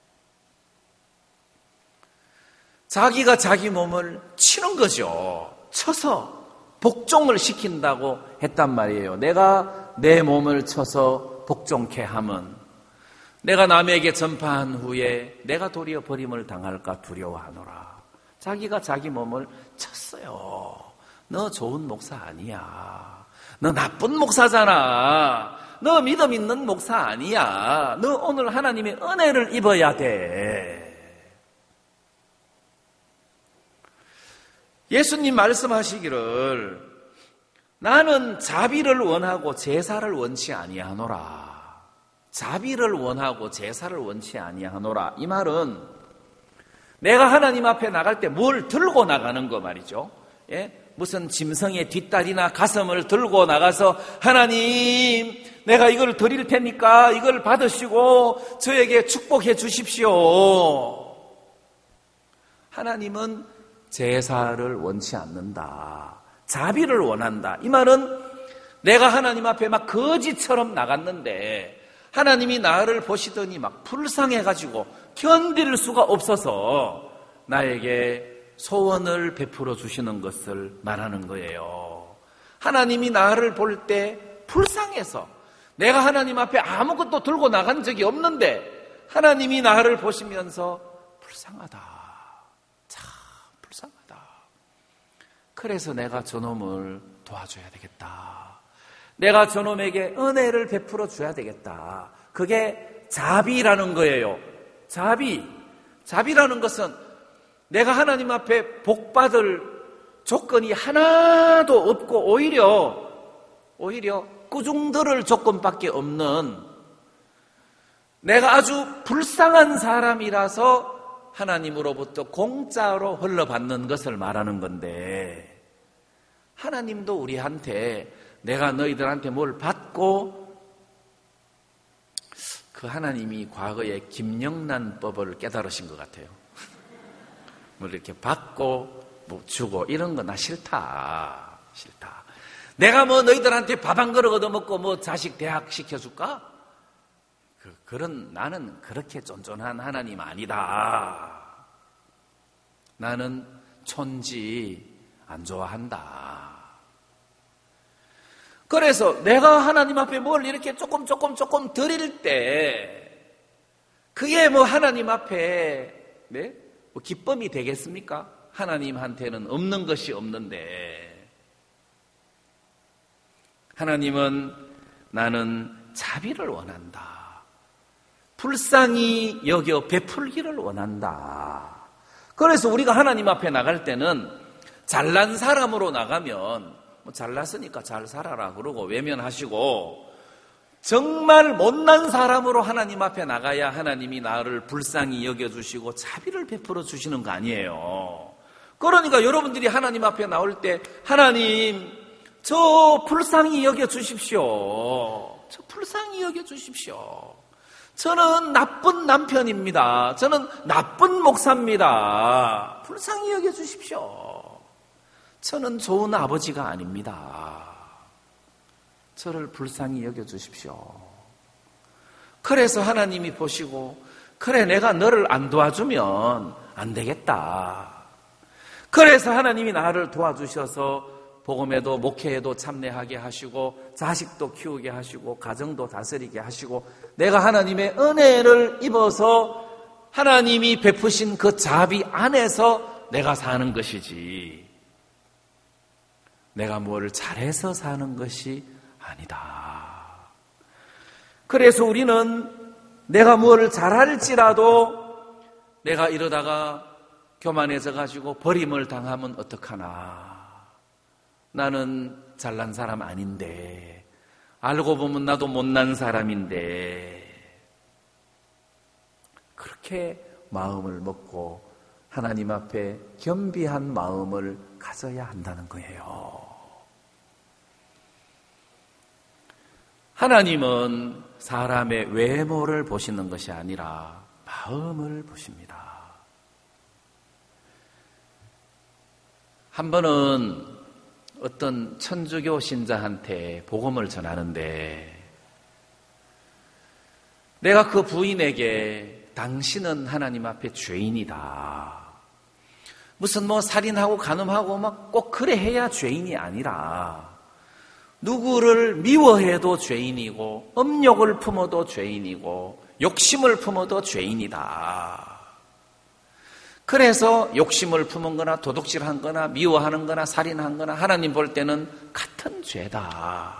자기가 자기 몸을 치는 거죠. 쳐서 복종을 시킨다고 했단 말이에요. 내가 내 몸을 쳐서 복종케 함은 내가 남에게 전파한 후에 내가 도리어 버림을 당할까 두려워하노라. 자기가 자기 몸을 쳤어요. 너 좋은 목사 아니야. 너 나쁜 목사잖아. 너 믿음 있는 목사 아니야. 너 오늘 하나님의 은혜를 입어야 돼. 예수님 말씀하시기를 나는 자비를 원하고 제사를 원치 아니하노라. 자비를 원하고 제사를 원치 아니하노라. 이 말은 내가 하나님 앞에 나갈 때 뭘 들고 나가는 거 말이죠. 예? 무슨 짐승의 뒷다리나 가슴을 들고 나가서 하나님 내가 이걸 드릴 테니까 이걸 받으시고 저에게 축복해 주십시오. 하나님은 제사를 원치 않는다. 자비를 원한다. 이 말은 내가 하나님 앞에 막 거지처럼 나갔는데 하나님이 나를 보시더니 막 불쌍해가지고 견딜 수가 없어서 나에게 소원을 베풀어 주시는 것을 말하는 거예요. 하나님이 나를 볼 때 불쌍해서 내가 하나님 앞에 아무것도 들고 나간 적이 없는데 하나님이 나를 보시면서 불쌍하다. 참 불쌍하다. 그래서 내가 저놈을 도와줘야 되겠다. 내가 저놈에게 은혜를 베풀어 줘야 되겠다. 그게 자비라는 거예요. 자비. 자비라는 것은 내가 하나님 앞에 복받을 조건이 하나도 없고 오히려 오히려 꾸중들을 조건밖에 없는 내가 아주 불쌍한 사람이라서 하나님으로부터 공짜로 흘러받는 것을 말하는 건데 하나님도 우리한테 내가 너희들한테 뭘 받고 그 하나님이 과거에 김영란법을 깨달으신 것 같아요. 뭘 이렇게 받고 뭐 주고 이런 거 나 싫다. 싫다. 내가 뭐 너희들한테 밥 한 그릇 얻어먹고 뭐 자식 대학 시켜줄까? 그, 그런 나는 그렇게 쫀쫀한 하나님 아니다. 나는 촌지 안 좋아한다. 그래서 내가 하나님 앞에 뭘 이렇게 조금 조금 조금 드릴 때 그게 뭐 하나님 앞에 네? 뭐 기쁨이 되겠습니까? 하나님한테는 없는 것이 없는데 하나님은 나는 자비를 원한다. 불쌍히 여겨 베풀기를 원한다. 그래서 우리가 하나님 앞에 나갈 때는 잘난 사람으로 나가면 뭐 잘났으니까 잘 살아라 그러고 외면하시고 정말 못난 사람으로 하나님 앞에 나가야 하나님이 나를 불쌍히 여겨주시고 자비를 베풀어 주시는 거 아니에요. 그러니까 여러분들이 하나님 앞에 나올 때 하나님 저 불쌍히 여겨주십시오. 저 불쌍히 여겨주십시오. 저는 나쁜 남편입니다. 저는 나쁜 목사입니다. 불쌍히 여겨주십시오. 저는 좋은 아버지가 아닙니다. 저를 불쌍히 여겨주십시오. 그래서 하나님이 보시고 그래 내가 너를 안 도와주면 안 되겠다. 그래서 하나님이 나를 도와주셔서 복음에도 목회에도 참여하게 하시고 자식도 키우게 하시고 가정도 다스리게 하시고 내가 하나님의 은혜를 입어서 하나님이 베푸신 그 자비 안에서 내가 사는 것이지 내가 뭘 잘해서 사는 것이 아니다. 그래서 우리는 내가 뭘 잘할지라도 내가 이러다가 교만해져 가지고 버림을 당하면 어떡하나. 나는 잘난 사람 아닌데 알고 보면 나도 못난 사람인데 그렇게 마음을 먹고 하나님 앞에 겸비한 마음을 가져야 한다는 거예요. 하나님은 사람의 외모를 보시는 것이 아니라 마음을 보십니다. 한 번은 어떤 천주교 신자한테 복음을 전하는데 내가 그 부인에게 당신은 하나님 앞에 죄인이다. 무슨 뭐 살인하고 간음하고 막 꼭 그래 해야 죄인이 아니라 누구를 미워해도 죄인이고 음욕을 품어도 죄인이고 욕심을 품어도 죄인이다. 그래서 욕심을 품은 거나 도둑질한 거나 미워하는 거나 살인한 거나 하나님 볼 때는 같은 죄다.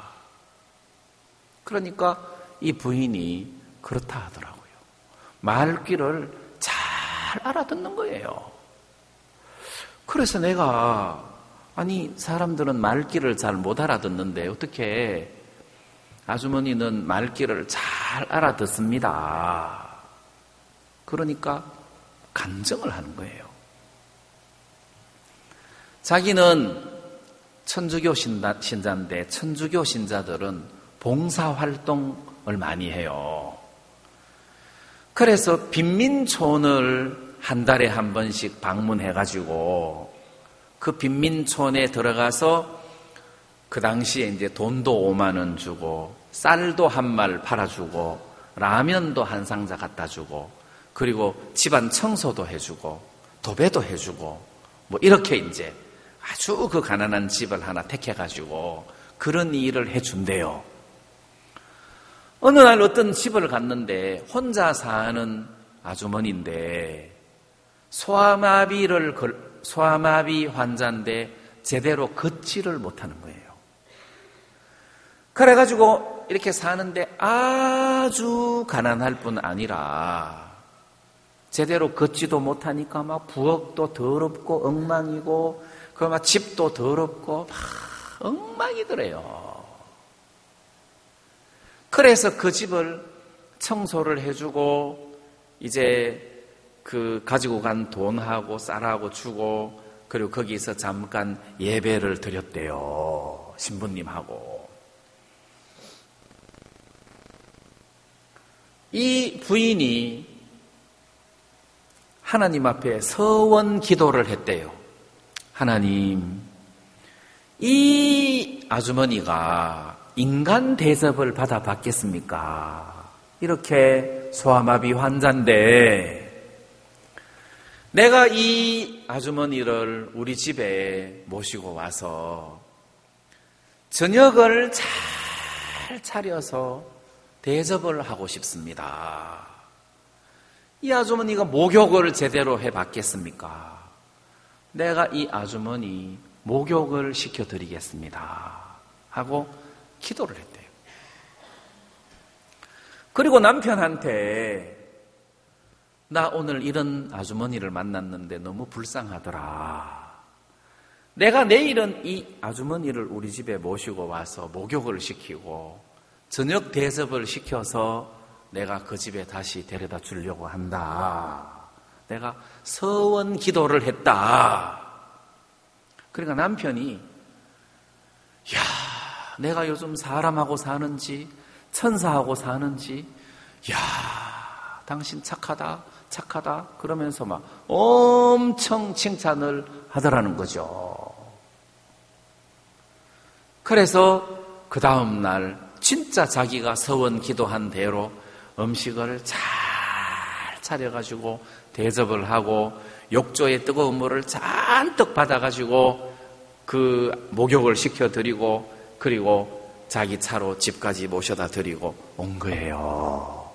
그러니까 이 부인이 그렇다 하더라고요. 말귀를 잘 알아듣는 거예요. 그래서 내가 아니 사람들은 말귀를 잘 못 알아듣는데 어떻게 아주머니는 말귀를 잘 알아듣습니다. 그러니까 간증을 하는 거예요. 자기는 천주교 신자, 신자인데 천주교 신자들은 봉사활동을 많이 해요. 그래서 빈민촌을 한 달에 한 번씩 방문해가지고 그 빈민촌에 들어가서 그 당시에 이제 돈도 오만 원 주고 쌀도 한 말 팔아주고 라면도 한 상자 갖다 주고 그리고 집안 청소도 해주고 도배도 해주고 뭐 이렇게 이제 아주 그 가난한 집을 하나 택해가지고 그런 일을 해준대요. 어느 날 어떤 집을 갔는데 혼자 사는 아주머니인데 소아마비를 소아마비 환자인데 제대로 걷지를 못하는 거예요. 그래가지고 이렇게 사는데 아주 가난할 뿐 아니라 제대로 걷지도 못하니까 막 부엌도 더럽고 엉망이고 그 막 집도 더럽고 막 엉망이더래요. 그래서 그 집을 청소를 해주고 이제 그 가지고 간 돈하고 쌀하고 주고 그리고 거기서 잠깐 예배를 드렸대요. 신부님하고. 이 부인이 하나님 앞에 서원 기도를 했대요. 하나님, 이 아주머니가 인간 대접을 받아 받겠습니까? 이렇게 소아마비 환자인데 내가 이 아주머니를 우리 집에 모시고 와서 저녁을 잘 차려서 대접을 하고 싶습니다. 이 아주머니가 목욕을 제대로 해 받겠습니까? 내가 이 아주머니 목욕을 시켜드리겠습니다. 하고 기도를 했대요. 그리고 남편한테 나 오늘 이런 아주머니를 만났는데 너무 불쌍하더라. 내가 내일은 이 아주머니를 우리 집에 모시고 와서 목욕을 시키고 저녁 대접을 시켜서 내가 그 집에 다시 데려다 주려고 한다. 내가 서원 기도를 했다. 그러니까 남편이 야, 내가 요즘 사람하고 사는지 천사하고 사는지 야, 당신 착하다 착하다 그러면서 막 엄청 칭찬을 하더라는 거죠. 그래서 그 다음 날 진짜 자기가 서원 기도한 대로 음식을 잘 차려가지고 대접을 하고 욕조에 뜨거운 물을 잔뜩 받아가지고 그 목욕을 시켜드리고 그리고 자기 차로 집까지 모셔다 드리고 온 거예요.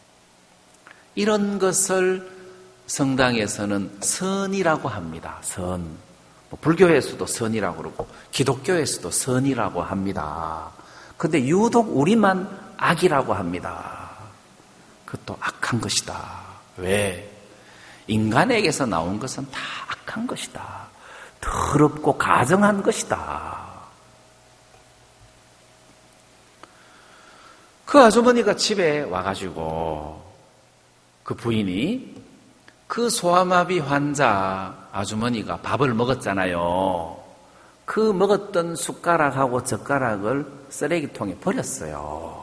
이런 것을 성당에서는 선이라고 합니다. 선. 뭐 불교에서도 선이라고 그러고 기독교에서도 선이라고 합니다. 근데 유독 우리만 악이라고 합니다. 그것도 악한 것이다. 왜? 인간에게서 나온 것은 다 악한 것이다. 더럽고 가증한 것이다. 그 아주머니가 집에 와가지고 그 부인이 그 소아마비 환자 아주머니가 밥을 먹었잖아요. 그 먹었던 숟가락하고 젓가락을 쓰레기통에 버렸어요.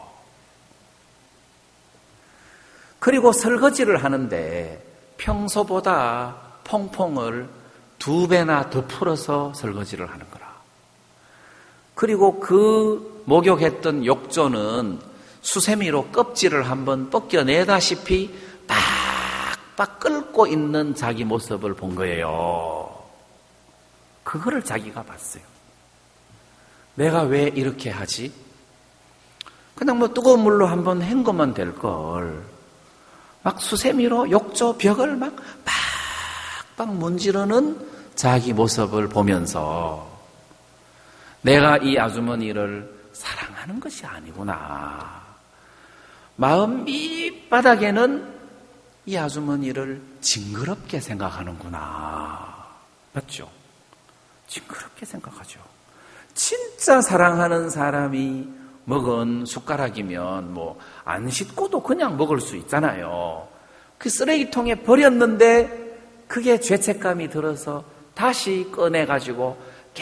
그리고 설거지를 하는데 평소보다 퐁퐁을 두 배나 더 풀어서 설거지를 하는 거라. 그리고 그 목욕했던 욕조는 수세미로 껍질을 한번 벗겨내다시피 빡빡 끓고 있는 자기 모습을 본 거예요. 그거를 자기가 봤어요. 내가 왜 이렇게 하지? 그냥 뭐 뜨거운 물로 한번 헹구면 될 걸. 막 수세미로 욕조 벽을 막 빡빡 문지르는 자기 모습을 보면서 내가 이 아주머니를 사랑하는 것이 아니구나. 마음 밑바닥에는 이 아주머니를 징그럽게 생각하는구나. 맞죠? 징그럽게 생각하죠. 진짜 사랑하는 사람이 먹은 숟가락이면 뭐 안 씻고도 그냥 먹을 수 있잖아요. 그 쓰레기통에 버렸는데 그게 죄책감이 들어서 다시 꺼내가지고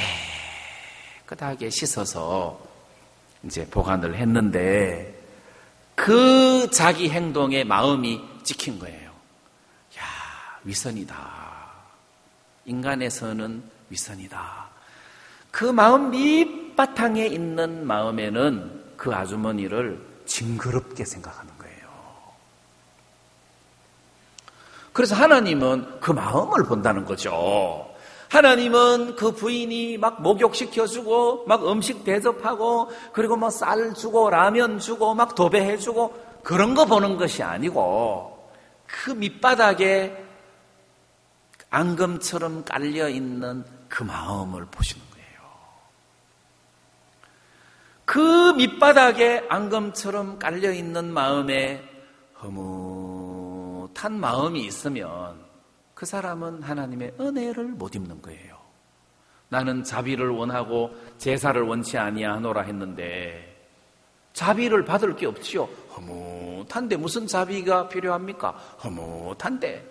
깨끗하게 씻어서 이제 보관을 했는데 그 자기 행동에 마음이 찍힌 거예요. 야, 위선이다. 인간에서는 위선이다. 그 마음 밑바탕에 있는 마음에는 그 아주머니를 징그럽게 생각하는 거예요. 그래서 하나님은 그 마음을 본다는 거죠. 하나님은 그 부인이 막 목욕시켜주고 막 음식 대접하고 그리고 뭐 쌀 주고 라면 주고 막 도배해주고 그런 거 보는 것이 아니고 그 밑바닥에 앙금처럼 깔려있는 그 마음을 보시는 거예요. 그 밑바닥에 앙금처럼 깔려있는 마음에 허무한 마음이 있으면 그 사람은 하나님의 은혜를 못 입는 거예요. 나는 자비를 원하고 제사를 원치 아니하노라 했는데 자비를 받을 게 없지요. 허무한데 무슨 자비가 필요합니까? 허무한데.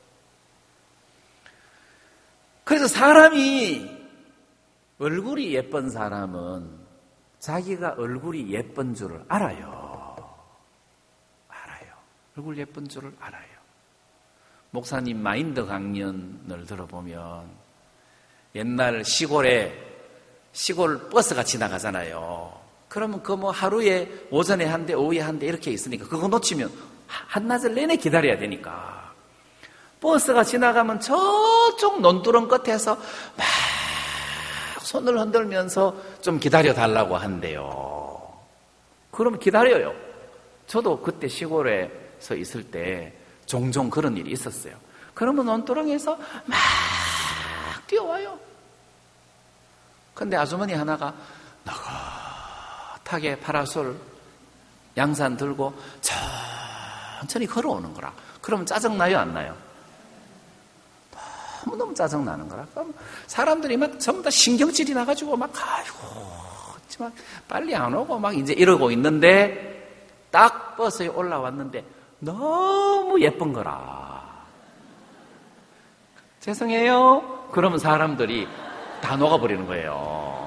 그래서 사람이 얼굴이 예쁜 사람은 자기가 얼굴이 예쁜 줄을 알아요. 알아요. 얼굴 예쁜 줄을 알아요. 목사님 마인드 강연을 들어보면 옛날 시골에 시골 버스가 지나가잖아요. 그러면 그 뭐 하루에 오전에 한 대, 오후에 한 대 이렇게 있으니까 그거 놓치면 한낮을 내내 기다려야 되니까 버스가 지나가면 저쪽 논두렁 끝에서 막 손을 흔들면서 좀 기다려달라고 한대요. 그러면 기다려요. 저도 그때 시골에서 있을 때 종종 그런 일이 있었어요. 그러면 논두렁에서 막 뛰어와요. 근데 아주머니 하나가 너긋하게 파라솔 양산 들고 천천히 걸어오는 거라. 그러면 짜증나요, 안 나요? 너무너무 짜증나는 거라. 그럼 사람들이 막 전부 다 신경질이 나가지고 막, 아이고, 막 빨리 안 오고 막 이제 이러고 있는데 딱 버스에 올라왔는데 너무 예쁜 거라. 죄송해요. 그러면 사람들이 다 녹아버리는 거예요.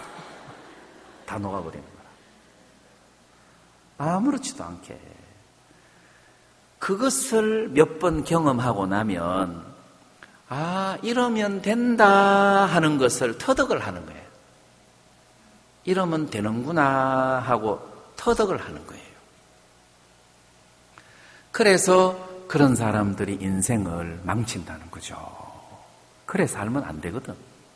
다 녹아버리는 거라. 아무렇지도 않게. 그것을 몇 번 경험하고 나면 아, 이러면 된다 하는 것을 터득을 하는 거예요. 이러면 되는구나 하고 터득을 하는 거예요. 그래서 그런 사람들이 인생을 망친다는 거죠. 그래 살면 안 되거든.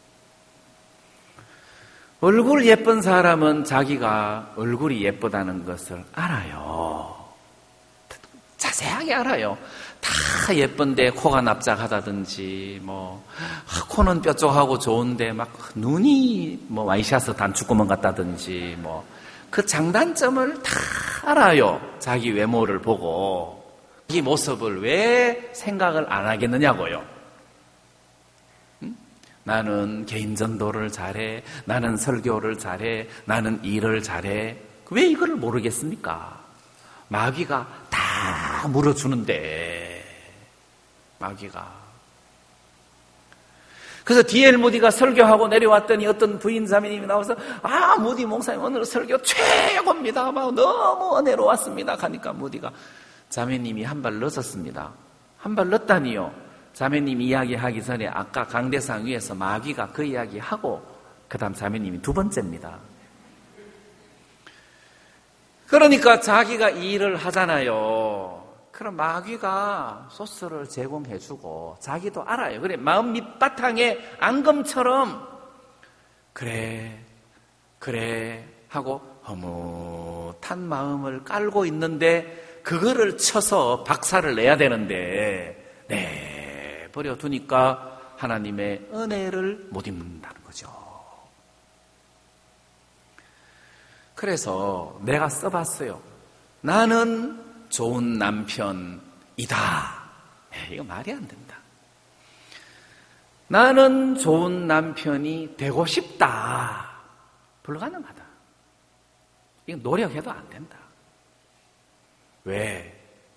얼굴 예쁜 사람은 자기가 얼굴이 예쁘다는 것을 알아요. 자세하게 알아요. 다 예쁜데 코가 납작하다든지 뭐 코는 뾰족하고 좋은데 막 눈이 뭐 와이셔츠 단추구멍 같다든지 뭐 그 장단점을 다 알아요. 자기 외모를 보고 이 모습을 왜 생각을 안 하겠느냐고요. 응? 나는 개인 전도를 잘해. 나는 설교를 잘해. 나는 일을 잘해. 왜 이거를 모르겠습니까? 마귀가 다 물어주는데 마귀가. 그래서 디엘 무디가 설교하고 내려왔더니 어떤 부인 자매님이 나와서 아 무디 목사님 오늘 설교 최고입니다. 막 너무 은혜로웠습니다. 하니까 무디가 자매님이 한 발 늦었습니다. 한 발 늦다니요. 자매님 이야기하기 전에 아까 강대상 위에서 마귀가 그 이야기하고 그 다음 자매님이 두 번째입니다. 그러니까 자기가 이 일을 하잖아요. 그럼 마귀가 소스를 제공해주고 자기도 알아요. 그래 마음 밑바탕에 앙금처럼 그래 그래 하고 허무한 마음을 깔고 있는데 그거를 쳐서 박살을 내야 되는데 내버려 두니까 하나님의 은혜를 못 입는다는 거죠. 그래서 내가 써봤어요. 나는 좋은 남편이다. 이거 말이 안 된다. 나는 좋은 남편이 되고 싶다. 불가능하다. 이거 노력해도 안 된다. 왜?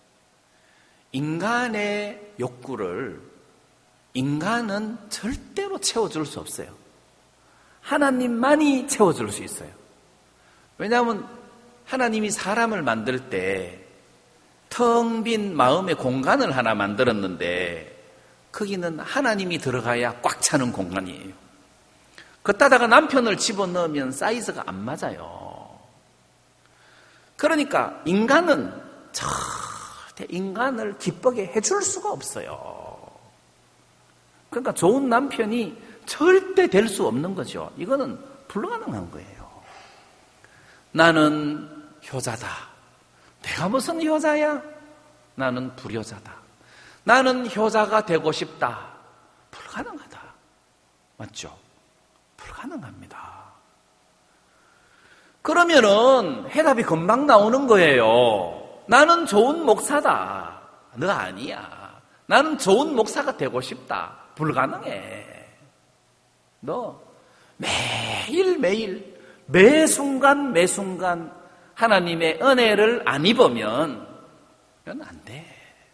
인간의 욕구를 인간은 절대로 채워줄 수 없어요. 하나님만이 채워줄 수 있어요. 왜냐하면 하나님이 사람을 만들 때 텅 빈 마음의 공간을 하나 만들었는데 거기는 하나님이 들어가야 꽉 차는 공간이에요. 걷다다가 남편을 집어넣으면 사이즈가 안 맞아요. 그러니까 인간은 절대 인간을 기쁘게 해줄 수가 없어요. 그러니까 좋은 남편이 절대 될 수 없는 거죠. 이거는 불가능한 거예요. 나는 효자다. 내가 무슨 효자야? 나는 불효자다. 나는 효자가 되고 싶다. 불가능하다. 맞죠? 불가능합니다. 그러면은 해답이 금방 나오는 거예요. 나는 좋은 목사다. 너 아니야. 나는 좋은 목사가 되고 싶다. 불가능해. 너 매일매일 매 순간 매 순간 하나님의 은혜를 안 입으면 이건 안 돼.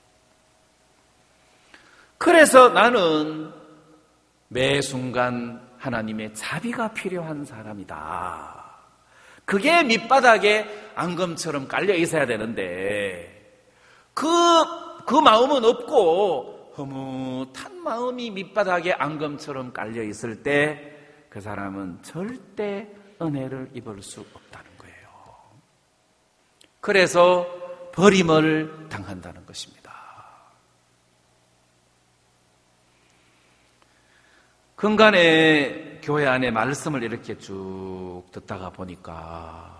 그래서 나는 매 순간 하나님의 자비가 필요한 사람이다. 그게 밑바닥에 앙금처럼 깔려 있어야 되는데 그, 그 마음은 없고 흐뭇한 마음이 밑바닥에 앙금처럼 깔려 있을 때 그 사람은 절대 은혜를 입을 수 없다는 거예요. 그래서 버림을 당한다는 것입니다. 근간에 교회 안에 말씀을 이렇게 쭉 듣다가 보니까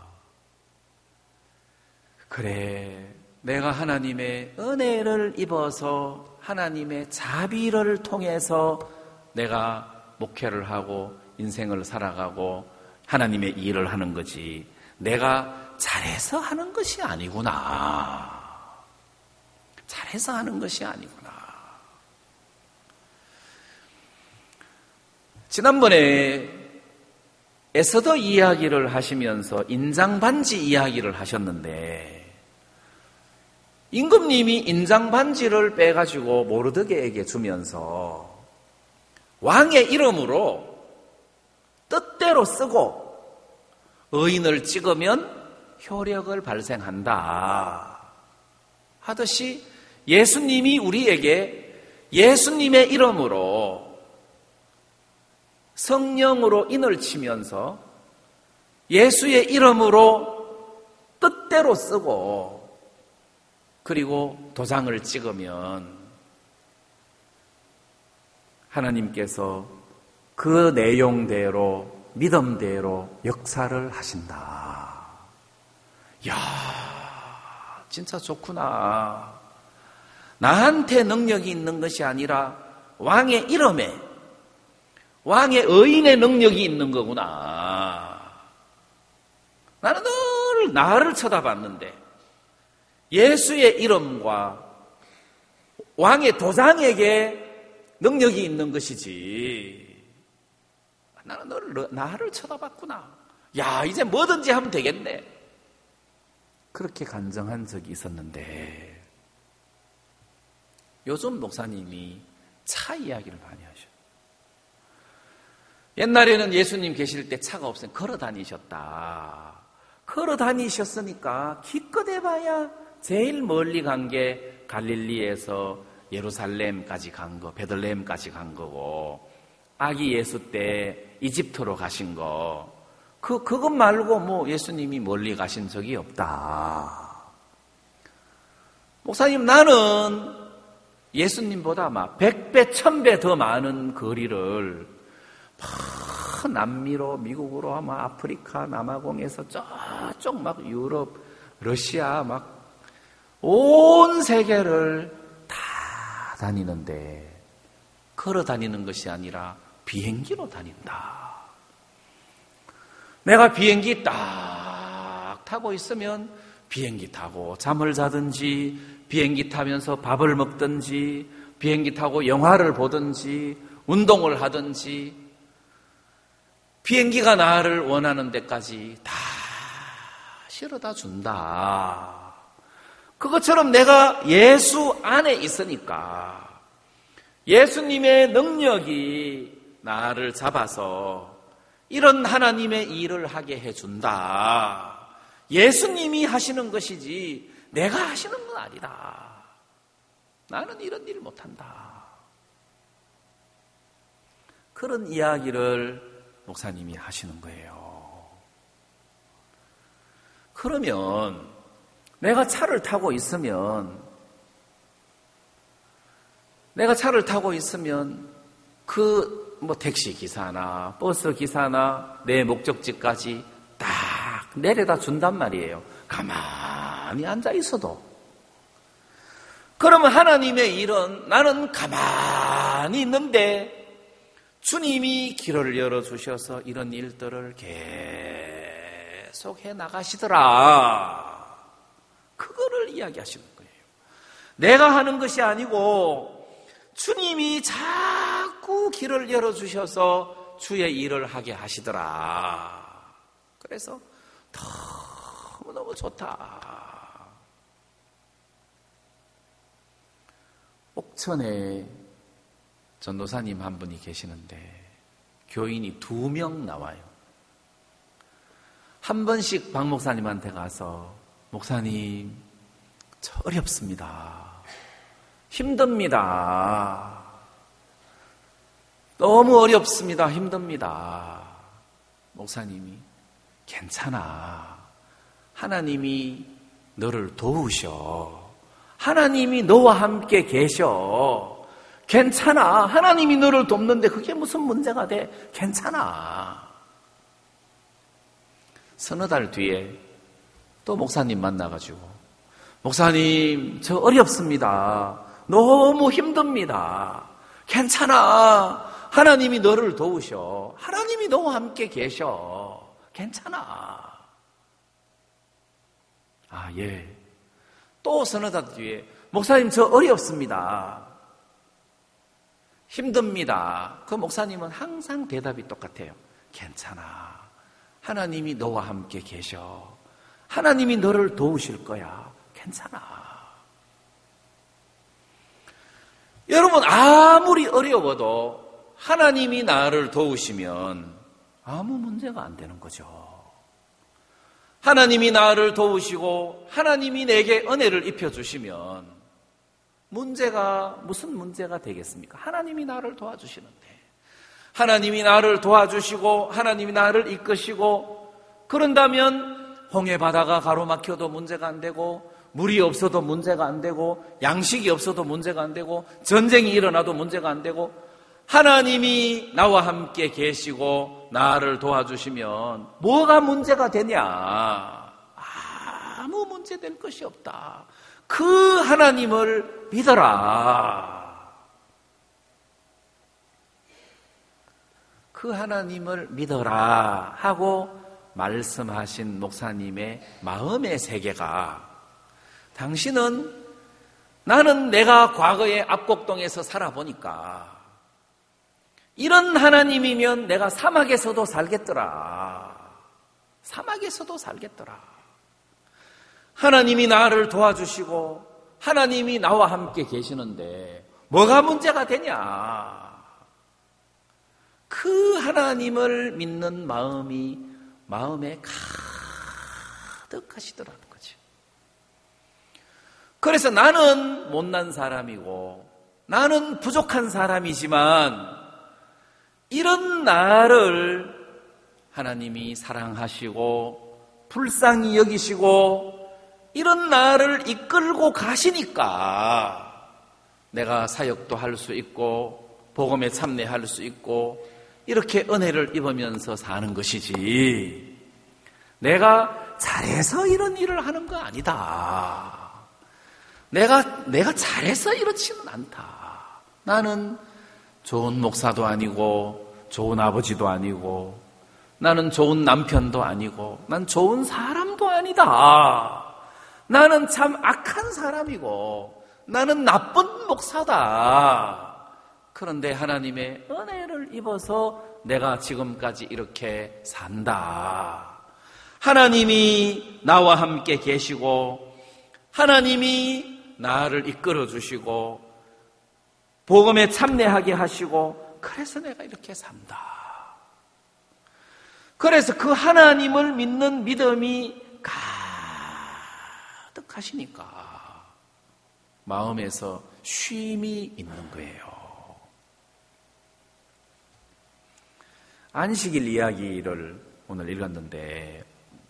그래, 내가 하나님의 은혜를 입어서 하나님의 자비를 통해서 내가 목회를 하고 인생을 살아가고 하나님의 일을 하는 거지 내가 잘해서 하는 것이 아니구나. 잘해서 하는 것이 아니구나. 지난번에 에스더 이야기를 하시면서 인장반지 이야기를 하셨는데 임금님이 인장반지를 빼가지고 모르드게에게 주면서 왕의 이름으로 뜻대로 쓰고 의인을 찍으면 효력을 발생한다 하듯이 예수님이 우리에게 예수님의 이름으로 성령으로 인을 치면서 예수의 이름으로 뜻대로 쓰고 그리고 도장을 찍으면 하나님께서 그 내용대로 믿음대로 역사를 하신다. 이야, 진짜 좋구나. 나한테 능력이 있는 것이 아니라 왕의 이름에 왕의 의인의 능력이 있는 거구나. 나는 늘 나를 쳐다봤는데 예수의 이름과 왕의 도장에게 능력이 있는 것이지. 나는 늘 나를 쳐다봤구나. 야, 이제 뭐든지 하면 되겠네. 그렇게 간증한 적이 있었는데 요즘 목사님이 차 이야기를 많이 하셔. 옛날에는 예수님 계실 때 차가 없으면 걸어 다니셨다. 걸어 다니셨으니까 기껏 해봐야 제일 멀리 간 게 갈릴리에서 예루살렘까지 간 거, 베들레헴까지 간 거고 아기 예수 때 이집트로 가신 거, 그, 그것 말고 뭐 예수님이 멀리 가신 적이 없다. 목사님, 나는 예수님보다 막 백 배, 천 배 더 많은 거리를 막 남미로, 미국으로, 막 아프리카, 남아공에서 저쪽 막 유럽, 러시아 막 온 세계를 다 다니는데 걸어 다니는 것이 아니라 비행기로 다닌다. 내가 비행기 딱 타고 있으면 비행기 타고 잠을 자든지, 비행기 타면서 밥을 먹든지, 비행기 타고 영화를 보든지, 운동을 하든지, 비행기가 나를 원하는 데까지 다 실어다 준다. 그것처럼 내가 예수 안에 있으니까 예수님의 능력이 나를 잡아서 이런 하나님의 일을 하게 해준다. 예수님이 하시는 것이지 내가 하시는 건 아니다. 나는 이런 일을 못한다. 그런 이야기를 목사님이 하시는 거예요. 그러면 내가 차를 타고 있으면 내가 차를 타고 있으면 그 뭐 택시 기사나 버스 기사나 내 목적지까지 딱 내려다 준단 말이에요. 가만히 앉아 있어도. 그러면 하나님의 일은 나는 가만히 있는데 주님이 길을 열어주셔서 이런 일들을 계속 해 나가시더라. 그거를 이야기하시는 거예요. 내가 하는 것이 아니고 주님이 자꾸 길을 열어주셔서 주의 일을 하게 하시더라. 그래서 너무너무 좋다. 옥천에 전도사님 한 분이 계시는데 교인이 두 명 나와요. 한 번씩 박 목사님한테 가서 목사님 저 어렵습니다. 힘듭니다. 너무 어렵습니다. 힘듭니다. 목사님이 괜찮아. 하나님이 너를 도우셔. 하나님이 너와 함께 계셔. 괜찮아. 하나님이 너를 돕는데 그게 무슨 문제가 돼? 괜찮아. 서너 달 뒤에 또 목사님 만나가지고 목사님 저 어렵습니다. 너무 힘듭니다. 괜찮아. 하나님이 너를 도우셔. 하나님이 너와 함께 계셔. 괜찮아. 아, 예. 또 서너 달 뒤에 목사님 저 어렵습니다. 힘듭니다. 그 목사님은 항상 대답이 똑같아요. 괜찮아. 하나님이 너와 함께 계셔. 하나님이 너를 도우실 거야. 괜찮아. 여러분 아무리 어려워도 하나님이 나를 도우시면 아무 문제가 안 되는 거죠. 하나님이 나를 도우시고 하나님이 내게 은혜를 입혀주시면 문제가 무슨 문제가 되겠습니까? 하나님이 나를 도와주시는데 하나님이 나를 도와주시고 하나님이 나를 이끄시고 그런다면 홍해 바다가 가로막혀도 문제가 안 되고 물이 없어도 문제가 안 되고 양식이 없어도 문제가 안 되고 전쟁이 일어나도 문제가 안 되고 하나님이 나와 함께 계시고 나를 도와주시면 뭐가 문제가 되냐? 아무 문제 될 것이 없다. 그 하나님을 믿어라. 그 하나님을 믿어라 하고 말씀하신 목사님의 마음의 세계가 당신은 나는 내가 과거에 압곡동에서 살아보니까 이런 하나님이면 내가 사막에서도 살겠더라. 사막에서도 살겠더라. 하나님이 나를 도와주시고 하나님이 나와 함께 계시는데 뭐가 문제가 되냐? 그 하나님을 믿는 마음이 마음에 가득하시더라는 거죠. 그래서 나는 못난 사람이고 나는 부족한 사람이지만 이런 나를 하나님이 사랑하시고 불쌍히 여기시고 이런 나를 이끌고 가시니까 내가 사역도 할 수 있고 복음에 참여할 수 있고 이렇게 은혜를 입으면서 사는 것이지 내가 잘해서 이런 일을 하는 거 아니다. 내가 내가 잘해서 이렇지는 않다. 나는 좋은 목사도 아니고 좋은 아버지도 아니고 나는 좋은 남편도 아니고 난 좋은 사람도 아니다. 나는 참 악한 사람이고 나는 나쁜 목사다. 그런데 하나님의 은혜를 입어서 내가 지금까지 이렇게 산다. 하나님이 나와 함께 계시고 하나님이 나를 이끌어 주시고 복음에 참여하게 하시고 그래서 내가 이렇게 산다. 그래서 그 하나님을 믿는 믿음이 가득하시니까 마음에서 쉼이 있는 거예요. 안식일 이야기를 오늘 읽었는데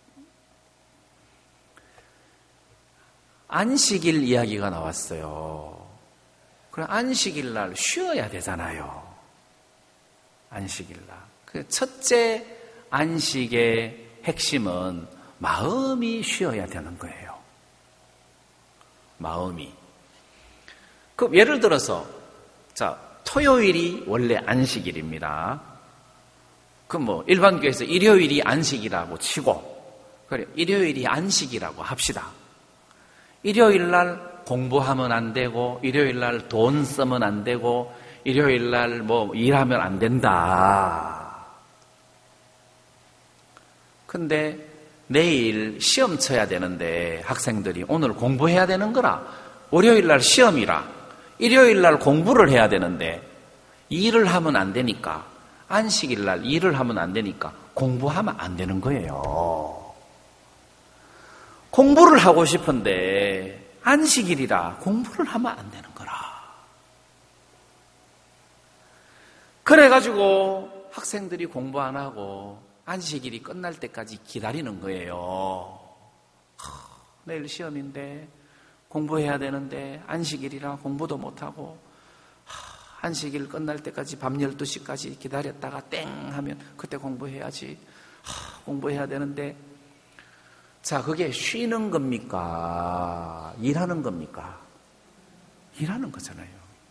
안식일 이야기가 나왔어요. 그럼 안식일 날 쉬어야 되잖아요. 안식일 날. 그 첫째 안식의 핵심은 마음이 쉬어야 되는 거예요. 마음이. 그럼 예를 들어서 자 토요일이 원래 안식일입니다. 그럼 뭐 일반 교회에서 일요일이 안식이라고 치고 그래 일요일이 안식이라고 합시다. 일요일 날 공부하면 안 되고 일요일 날 돈 쓰면 안 되고 일요일 날 뭐 일하면 안 된다. 근데 내일 시험 쳐야 되는데 학생들이 오늘 공부해야 되는 거라 월요일 날 시험이라 일요일 날 공부를 해야 되는데 일을 하면 안 되니까 안식일 날 일을 하면 안 되니까 공부하면 안 되는 거예요. 공부를 하고 싶은데 안식일이라 공부를 하면 안 되는 거라. 그래가지고 학생들이 공부 안 하고 안식일이 끝날 때까지 기다리는 거예요. 하, 내일 시험인데 공부해야 되는데 안식일이라 공부도 못하고 하, 안식일 끝날 때까지 밤 열두 시까지 기다렸다가 땡 하면 그때 공부해야지. 하, 공부해야 되는데 자 그게 쉬는 겁니까? 일하는 겁니까? 일하는 거잖아요.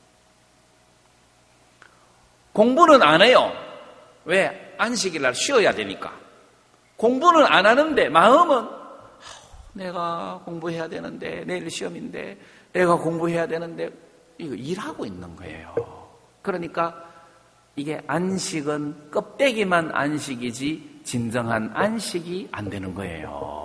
공부는 안 해요. 왜? 안식일 날 쉬어야 되니까. 공부는 안 하는데 마음은 내가 공부해야 되는데 내일 시험인데 내가 공부해야 되는데 이거 일하고 있는 거예요. 그러니까 이게 안식은 껍데기만 안식이지 진정한 안식이 안 되는 거예요.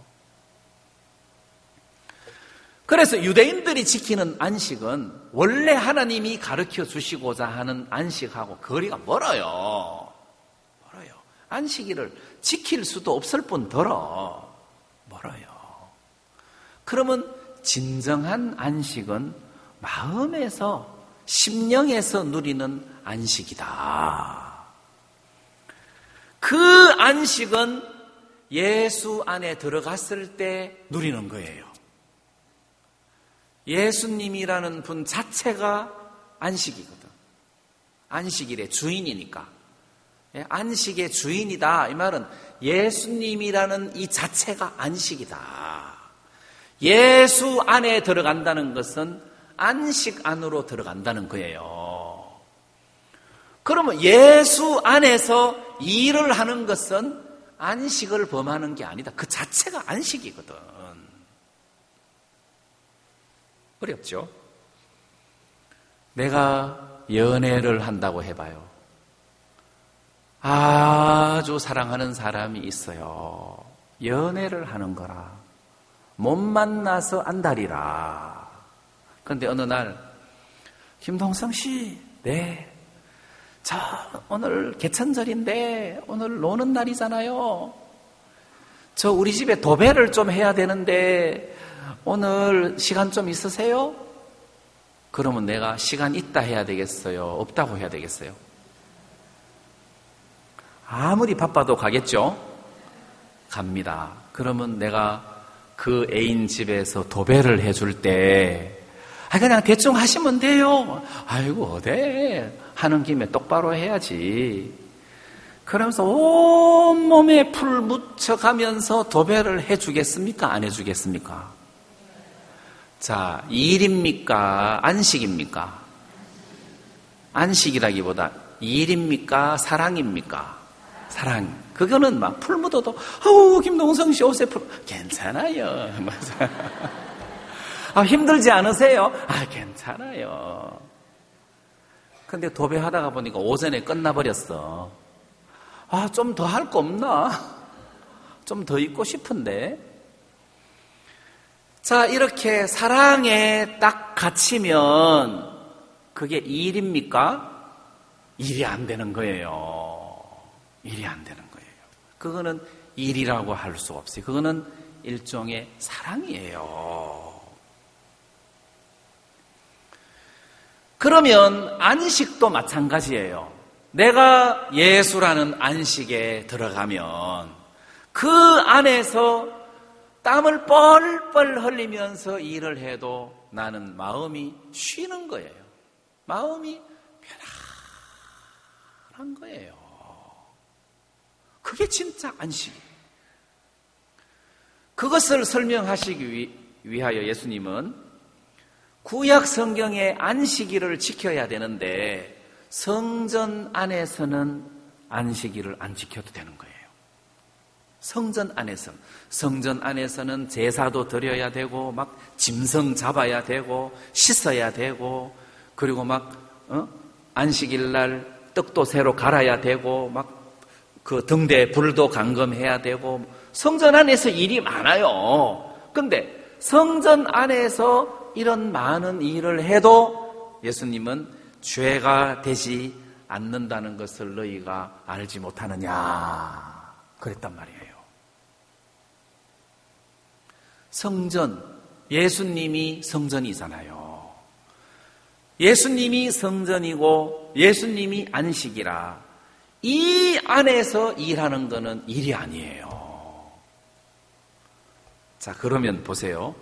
그래서 유대인들이 지키는 안식은 원래 하나님이 가르쳐 주시고자 하는 안식하고 거리가 멀어요. 멀어요. 안식일을 지킬 수도 없을 뿐더러 멀어요. 그러면 진정한 안식은 마음에서 심령에서 누리는 안식이다. 그 안식은 예수 안에 들어갔을 때 누리는 거예요. 예수님이라는 분 자체가 안식이거든. 안식일의 주인이니까. 안식의 주인이다. 이 말은 예수님이라는 이 자체가 안식이다. 예수 안에 들어간다는 것은 안식 안으로 들어간다는 거예요. 그러면 예수 안에서 일을 하는 것은 안식을 범하는 게 아니다. 그 자체가 안식이거든. 어렵죠? 내가 연애를 한다고 해봐요. 아주 사랑하는 사람이 있어요. 연애를 하는 거라. 못 만나서 안달이라. 그런데 어느 날 김동성 씨, 네, 저 오늘 개천절인데 오늘 노는 날이잖아요. 저 우리 집에 도배를 좀 해야 되는데 오늘 시간 좀 있으세요? 그러면 내가 시간 있다 해야 되겠어요? 없다고 해야 되겠어요? 아무리 바빠도 가겠죠? 갑니다. 그러면 내가 그 애인 집에서 도배를 해줄 때 아, 그냥 대충 하시면 돼요. 아이고 어때? 하는 김에 똑바로 해야지. 그러면서 온몸에 풀 묻혀가면서 도배를 해주겠습니까? 안 해주겠습니까? 자, 일입니까? 안식입니까? 안식이라기보다 일입니까? 사랑입니까? 사랑. 그거는 막 풀 묻어도 아우 김동성 씨 옷에 풀 괜찮아요. 아, 힘들지 않으세요? 아, 괜찮아요. 근데 도배하다가 보니까 오전에 끝나버렸어. 아, 좀 더 할 거 없나? 좀 더 입고 싶은데. 자, 이렇게 사랑에 딱 갇히면 그게 일입니까? 일이 안 되는 거예요. 일이 안 되는 거예요. 그거는 일이라고 할 수 없어요. 그거는 일종의 사랑이에요. 그러면 안식도 마찬가지예요. 내가 예수라는 안식에 들어가면 그 안에서 땀을 뻘뻘 흘리면서 일을 해도 나는 마음이 쉬는 거예요. 마음이 편안한 거예요. 그게 진짜 안식이에요. 그것을 설명하시기 위하여 예수님은 구약 성경의 안식일을 지켜야 되는데 성전 안에서는 안식일을 안 지켜도 되는 거예요. 성전 안에서 성전 안에서는 제사도 드려야 되고 막 짐승 잡아야 되고 씻어야 되고 그리고 막 어? 안식일 날 떡도 새로 갈아야 되고 막 그 등대에 불도 감금해야 되고 성전 안에서 일이 많아요. 근데 성전 안에서 이런 많은 일을 해도 예수님은 죄가 되지 않는다는 것을 너희가 알지 못하느냐 그랬단 말이에요. 성전, 예수님이 성전이잖아요. 예수님이 성전이고 예수님이 안식이라 이 안에서 일하는 거는 일이 아니에요. 자, 그러면 보세요.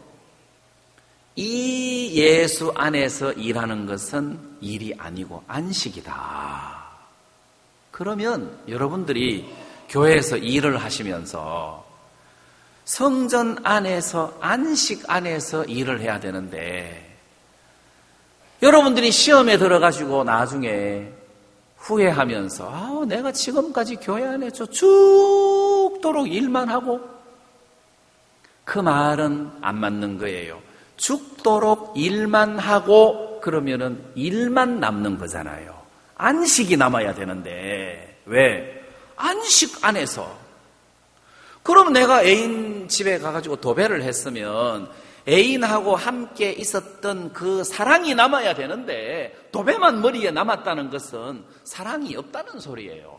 이 예수 안에서 일하는 것은 일이 아니고 안식이다. 그러면 여러분들이 교회에서 일을 하시면서 성전 안에서 안식 안에서 일을 해야 되는데 여러분들이 시험에 들어가시고 나중에 후회하면서 아, 내가 지금까지 교회 안에서 죽도록 일만 하고 그 말은 안 맞는 거예요. 죽도록 일만 하고 그러면은 일만 남는 거잖아요. 안식이 남아야 되는데 왜? 안식 안에서 그럼 내가 애인 집에 가가지고 도배를 했으면 애인하고 함께 있었던 그 사랑이 남아야 되는데 도배만 머리에 남았다는 것은 사랑이 없다는 소리예요.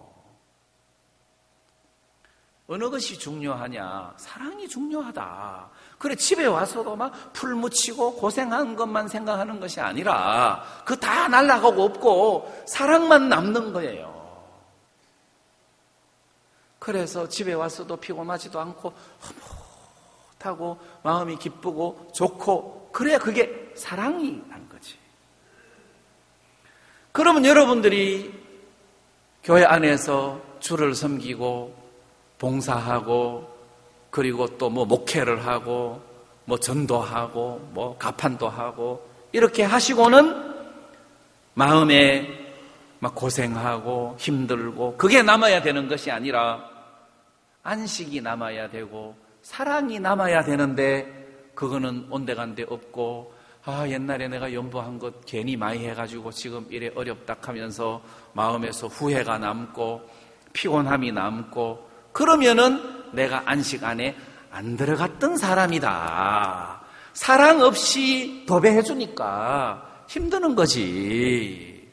어느 것이 중요하냐? 사랑이 중요하다. 그래 집에 와서도 막 풀 묻히고 고생한 것만 생각하는 것이 아니라 그 다 날아가고 없고 사랑만 남는 거예요. 그래서 집에 와서도 피곤하지도 않고 하고 마음이 기쁘고 좋고 그래야 그게 사랑이란 거지. 그러면 여러분들이 교회 안에서 주를 섬기고 봉사하고 그리고 또 뭐 목회를 하고 뭐 전도하고 뭐 가판도 하고 이렇게 하시고는 마음에 막 고생하고 힘들고 그게 남아야 되는 것이 아니라 안식이 남아야 되고 사랑이 남아야 되는데 그거는 온데간데 없고 아 옛날에 내가 연보한 것 괜히 많이 해가지고 지금 이래 어렵다 하면서 마음에서 후회가 남고 피곤함이 남고 그러면은 내가 안식 안에 안 들어갔던 사람이다. 사랑 없이 도배해 주니까 힘드는 거지.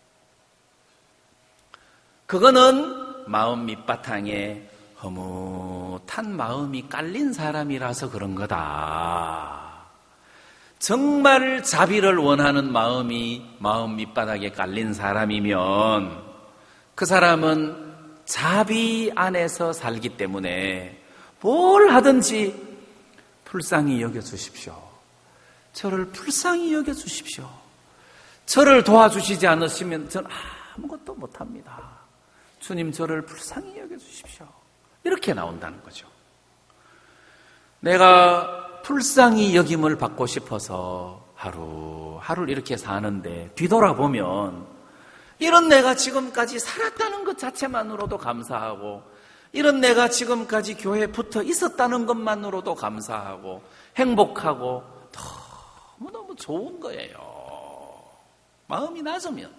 그거는 마음 밑바탕에 허무한 마음이 깔린 사람이라서 그런 거다. 정말 자비를 원하는 마음이 마음 밑바닥에 깔린 사람이면 그 사람은 자비 안에서 살기 때문에 뭘 하든지 불쌍히 여겨주십시오. 저를 불쌍히 여겨주십시오. 저를 도와주시지 않으시면 전 아무것도 못합니다. 주님 저를 불쌍히 여겨주십시오. 이렇게 나온다는 거죠. 내가 불쌍히 여김을 받고 싶어서 하루 하루를 이렇게 사는데 뒤돌아보면 이런 내가 지금까지 살았다는 것 자체만으로도 감사하고, 이런 내가 지금까지 교회에 붙어 있었다는 것만으로도 감사하고 행복하고 너무너무 좋은 거예요. 마음이 낮으면.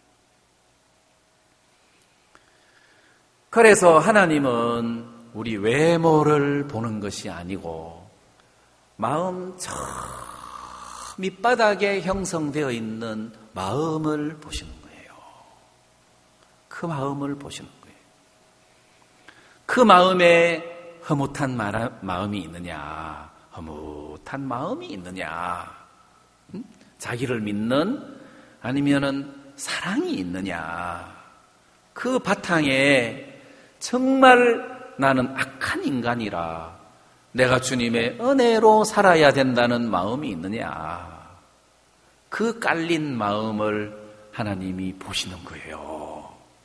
그래서 하나님은 우리 외모를 보는 것이 아니고 마음 저 밑바닥에 형성되어 있는 마음을 보시는 거예요. 그 마음을 보시는 거예요. 그 마음에 흐뭇한 마음이 있느냐, 흐뭇한 마음이 있느냐, 음? 자기를 믿는 아니면은 사랑이 있느냐, 그 바탕에 정말 나는 악한 인간이라 내가 주님의 은혜로 살아야 된다는 마음이 있느냐, 그 깔린 마음을 하나님이 보시는 거예요.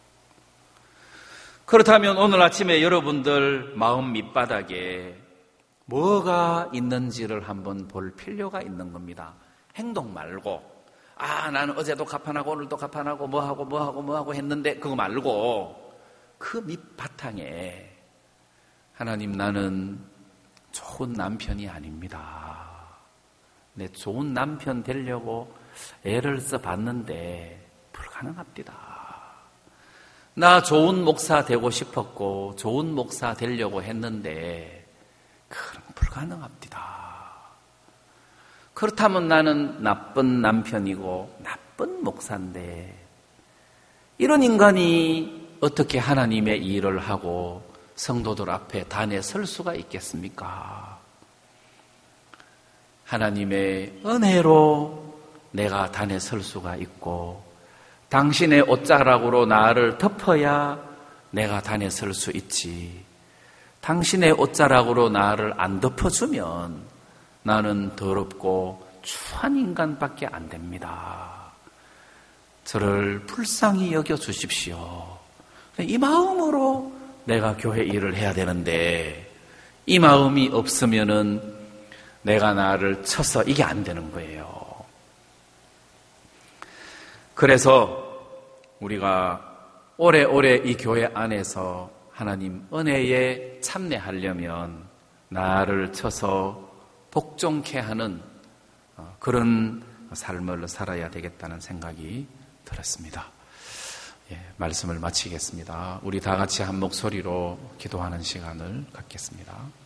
그렇다면 오늘 아침에 여러분들 마음 밑바닥에 뭐가 있는지를 한번 볼 필요가 있는 겁니다. 행동 말고, 아 나는 어제도 가판하고 오늘도 가판하고 뭐하고 뭐하고 뭐하고 했는데 그거 말고 그 밑바탕에 하나님, 나는 좋은 남편이 아닙니다. 내 좋은 남편 되려고 애를 써봤는데 불가능합니다. 나 좋은 목사 되고 싶었고 좋은 목사 되려고 했는데 그건 불가능합니다. 그렇다면 나는 나쁜 남편이고 나쁜 목사인데 이런 인간이 어떻게 하나님의 일을 하고 성도들 앞에 단에 설 수가 있겠습니까? 하나님의 은혜로 내가 단에 설 수가 있고 당신의 옷자락으로 나를 덮어야 내가 단에 설 수 있지, 당신의 옷자락으로 나를 안 덮어주면 나는 더럽고 추한 인간밖에 안 됩니다. 저를 불쌍히 여겨주십시오. 이 마음으로 내가 교회 일을 해야 되는데 이 마음이 없으면은 내가 나를 쳐서 이게 안 되는 거예요. 그래서 우리가 오래오래 이 교회 안에서 하나님 은혜에 참여하려면 나를 쳐서 복종케 하는 그런 삶을 살아야 되겠다는 생각이 들었습니다. 예, 말씀을 마치겠습니다. 우리 다 같이 한 목소리로 기도하는 시간을 갖겠습니다.